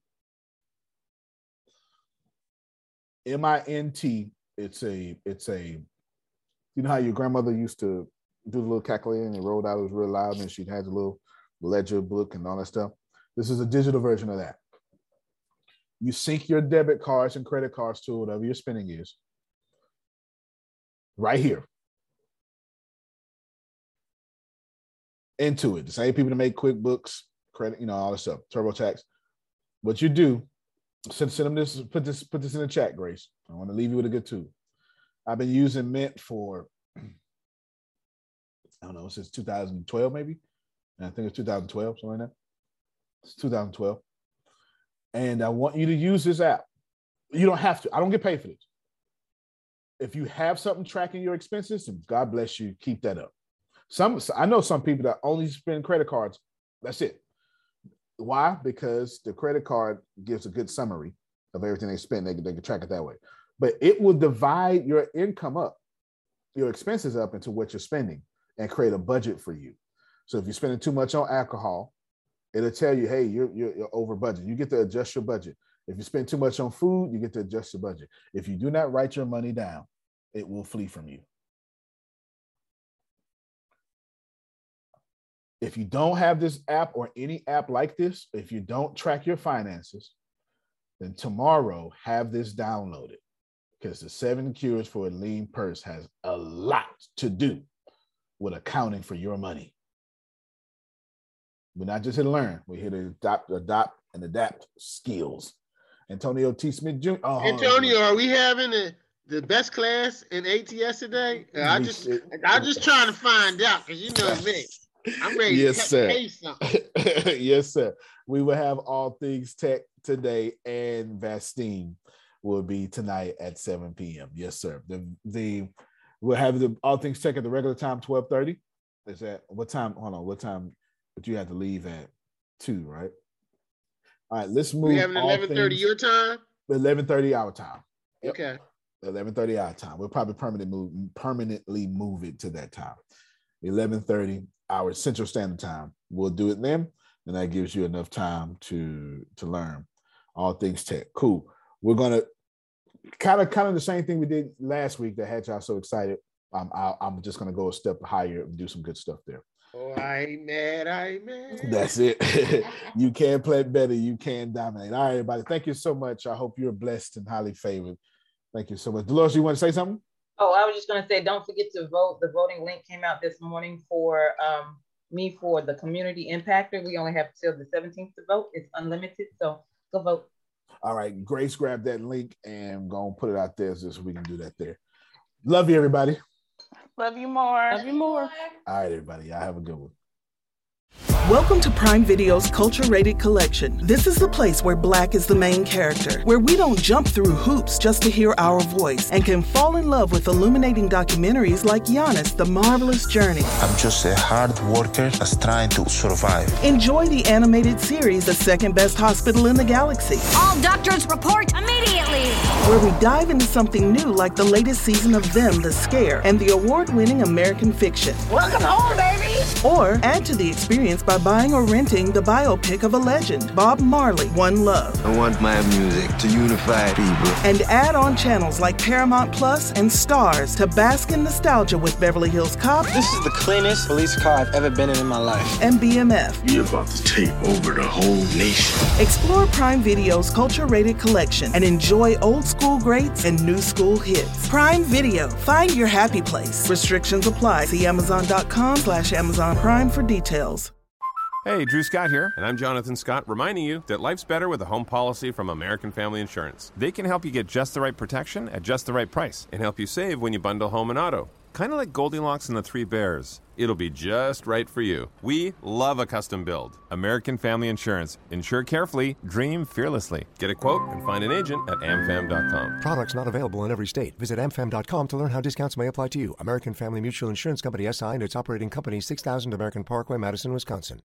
M-I-N-T, it's a, you know how your grandmother used to do the little calculating and rolled out, it was real loud, and she'd had a little ledger book and all that stuff. This is a digital version of that. You sync your debit cards and credit cards to whatever your spending is. Right here. Into it. The same people that make QuickBooks, credit, all this stuff, TurboTax. What you do, send them this, put this in the chat, Grace. I want to leave you with a good tool. I've been using Mint for, I don't know, since 2012 maybe. And I think it's 2012, something like that. It's 2012. And I want you to use this app. You don't have to. I don't get paid for this. If you have something tracking your expenses, God bless you, keep that up. I know some people that only spend credit cards. That's it. Why? Because the credit card gives a good summary of everything they spend. They can track it that way. But it will divide your income up, your expenses up into what you're spending and create a budget for you. So if you're spending too much on alcohol, it'll tell you, hey, you're over budget. You get to adjust your budget. If you spend too much on food, you get to adjust your budget. If you do not write your money down, it will flee from you. If you don't have this app or any app like this, if you don't track your finances, then tomorrow have this downloaded, because the 7 Cures for a Lean Purse has a lot to do with accounting for your money. We're not just here to learn. We're here to adopt and adapt skills. Antonio T. Smith Jr. Antonio, are we having the best class in ATS today? I'm just trying to find out because you know me. I'm ready to say something. Yes, sir. We will have All Things Tech today, and Vastine will be tonight at 7 p.m. Yes, sir. We'll have the All Things Tech at the regular time, 12:30. Is that what time? Hold on, what time? But you have to leave at 2, right? All right, let's move. We have an 11:30 your time. 11:30 our time. Yep. Okay. 11:30 our time. We'll probably permanently move it to that time. 11:30 our Central Standard Time. We'll do it then, and that gives you enough time to learn All Things Tech. Cool. We're gonna kind of the same thing we did last week that had y'all so excited. I'm just gonna go a step higher and do some good stuff there. Oh, I ain't mad. That's it. You can play better. You can dominate. All right, everybody. Thank you so much. I hope you're blessed and highly favored. Thank you so much. Dolores, you want to say something? Oh, I was just going to say, don't forget to vote. The voting link came out this morning for me for the community impactor. We only have till the 17th to vote. It's unlimited, so go vote. All right, Grace, grab that link and go and put it out there so we can do that there. Love you, everybody. Love you more. Love you more. All right, everybody. Y'all have a good one. Welcome to Prime Video's Culture Rated Collection. This is the place where Black is the main character, where we don't jump through hoops just to hear our voice and can fall in love with illuminating documentaries like Giannis, The Marvelous Journey. I'm just a hard worker that's trying to survive. Enjoy the animated series, The Second Best Hospital in the Galaxy. All doctors report immediately. Where we dive into something new like the latest season of Them, The Scare, and the award-winning American Fiction. Welcome home, baby. Or add to the experience by buying or renting the biopic of a legend, Bob Marley, One Love. I want my music to unify people. And add on channels like Paramount Plus and Stars to bask in nostalgia with Beverly Hills Cop. This is the cleanest police car I've ever been in my life. And BMF. You're about to take over the whole nation. Explore Prime Video's culture-rated collection and enjoy old school greats and new school hits. Prime Video. Find your happy place. Restrictions apply. See Amazon.com/Amazon Prime for details. Hey, Drew Scott here, and I'm Jonathan Scott, reminding you that life's better with a home policy from American Family Insurance. They can help you get just the right protection at just the right price and help you save when you bundle home and auto. Kind of like Goldilocks and the Three Bears. It'll be just right for you. We love a custom build. American Family Insurance. Insure carefully, dream fearlessly. Get a quote and find an agent at amfam.com. Products not available in every state. Visit amfam.com to learn how discounts may apply to you. American Family Mutual Insurance Company, SI, and its operating company, 6000 American Parkway, Madison, Wisconsin.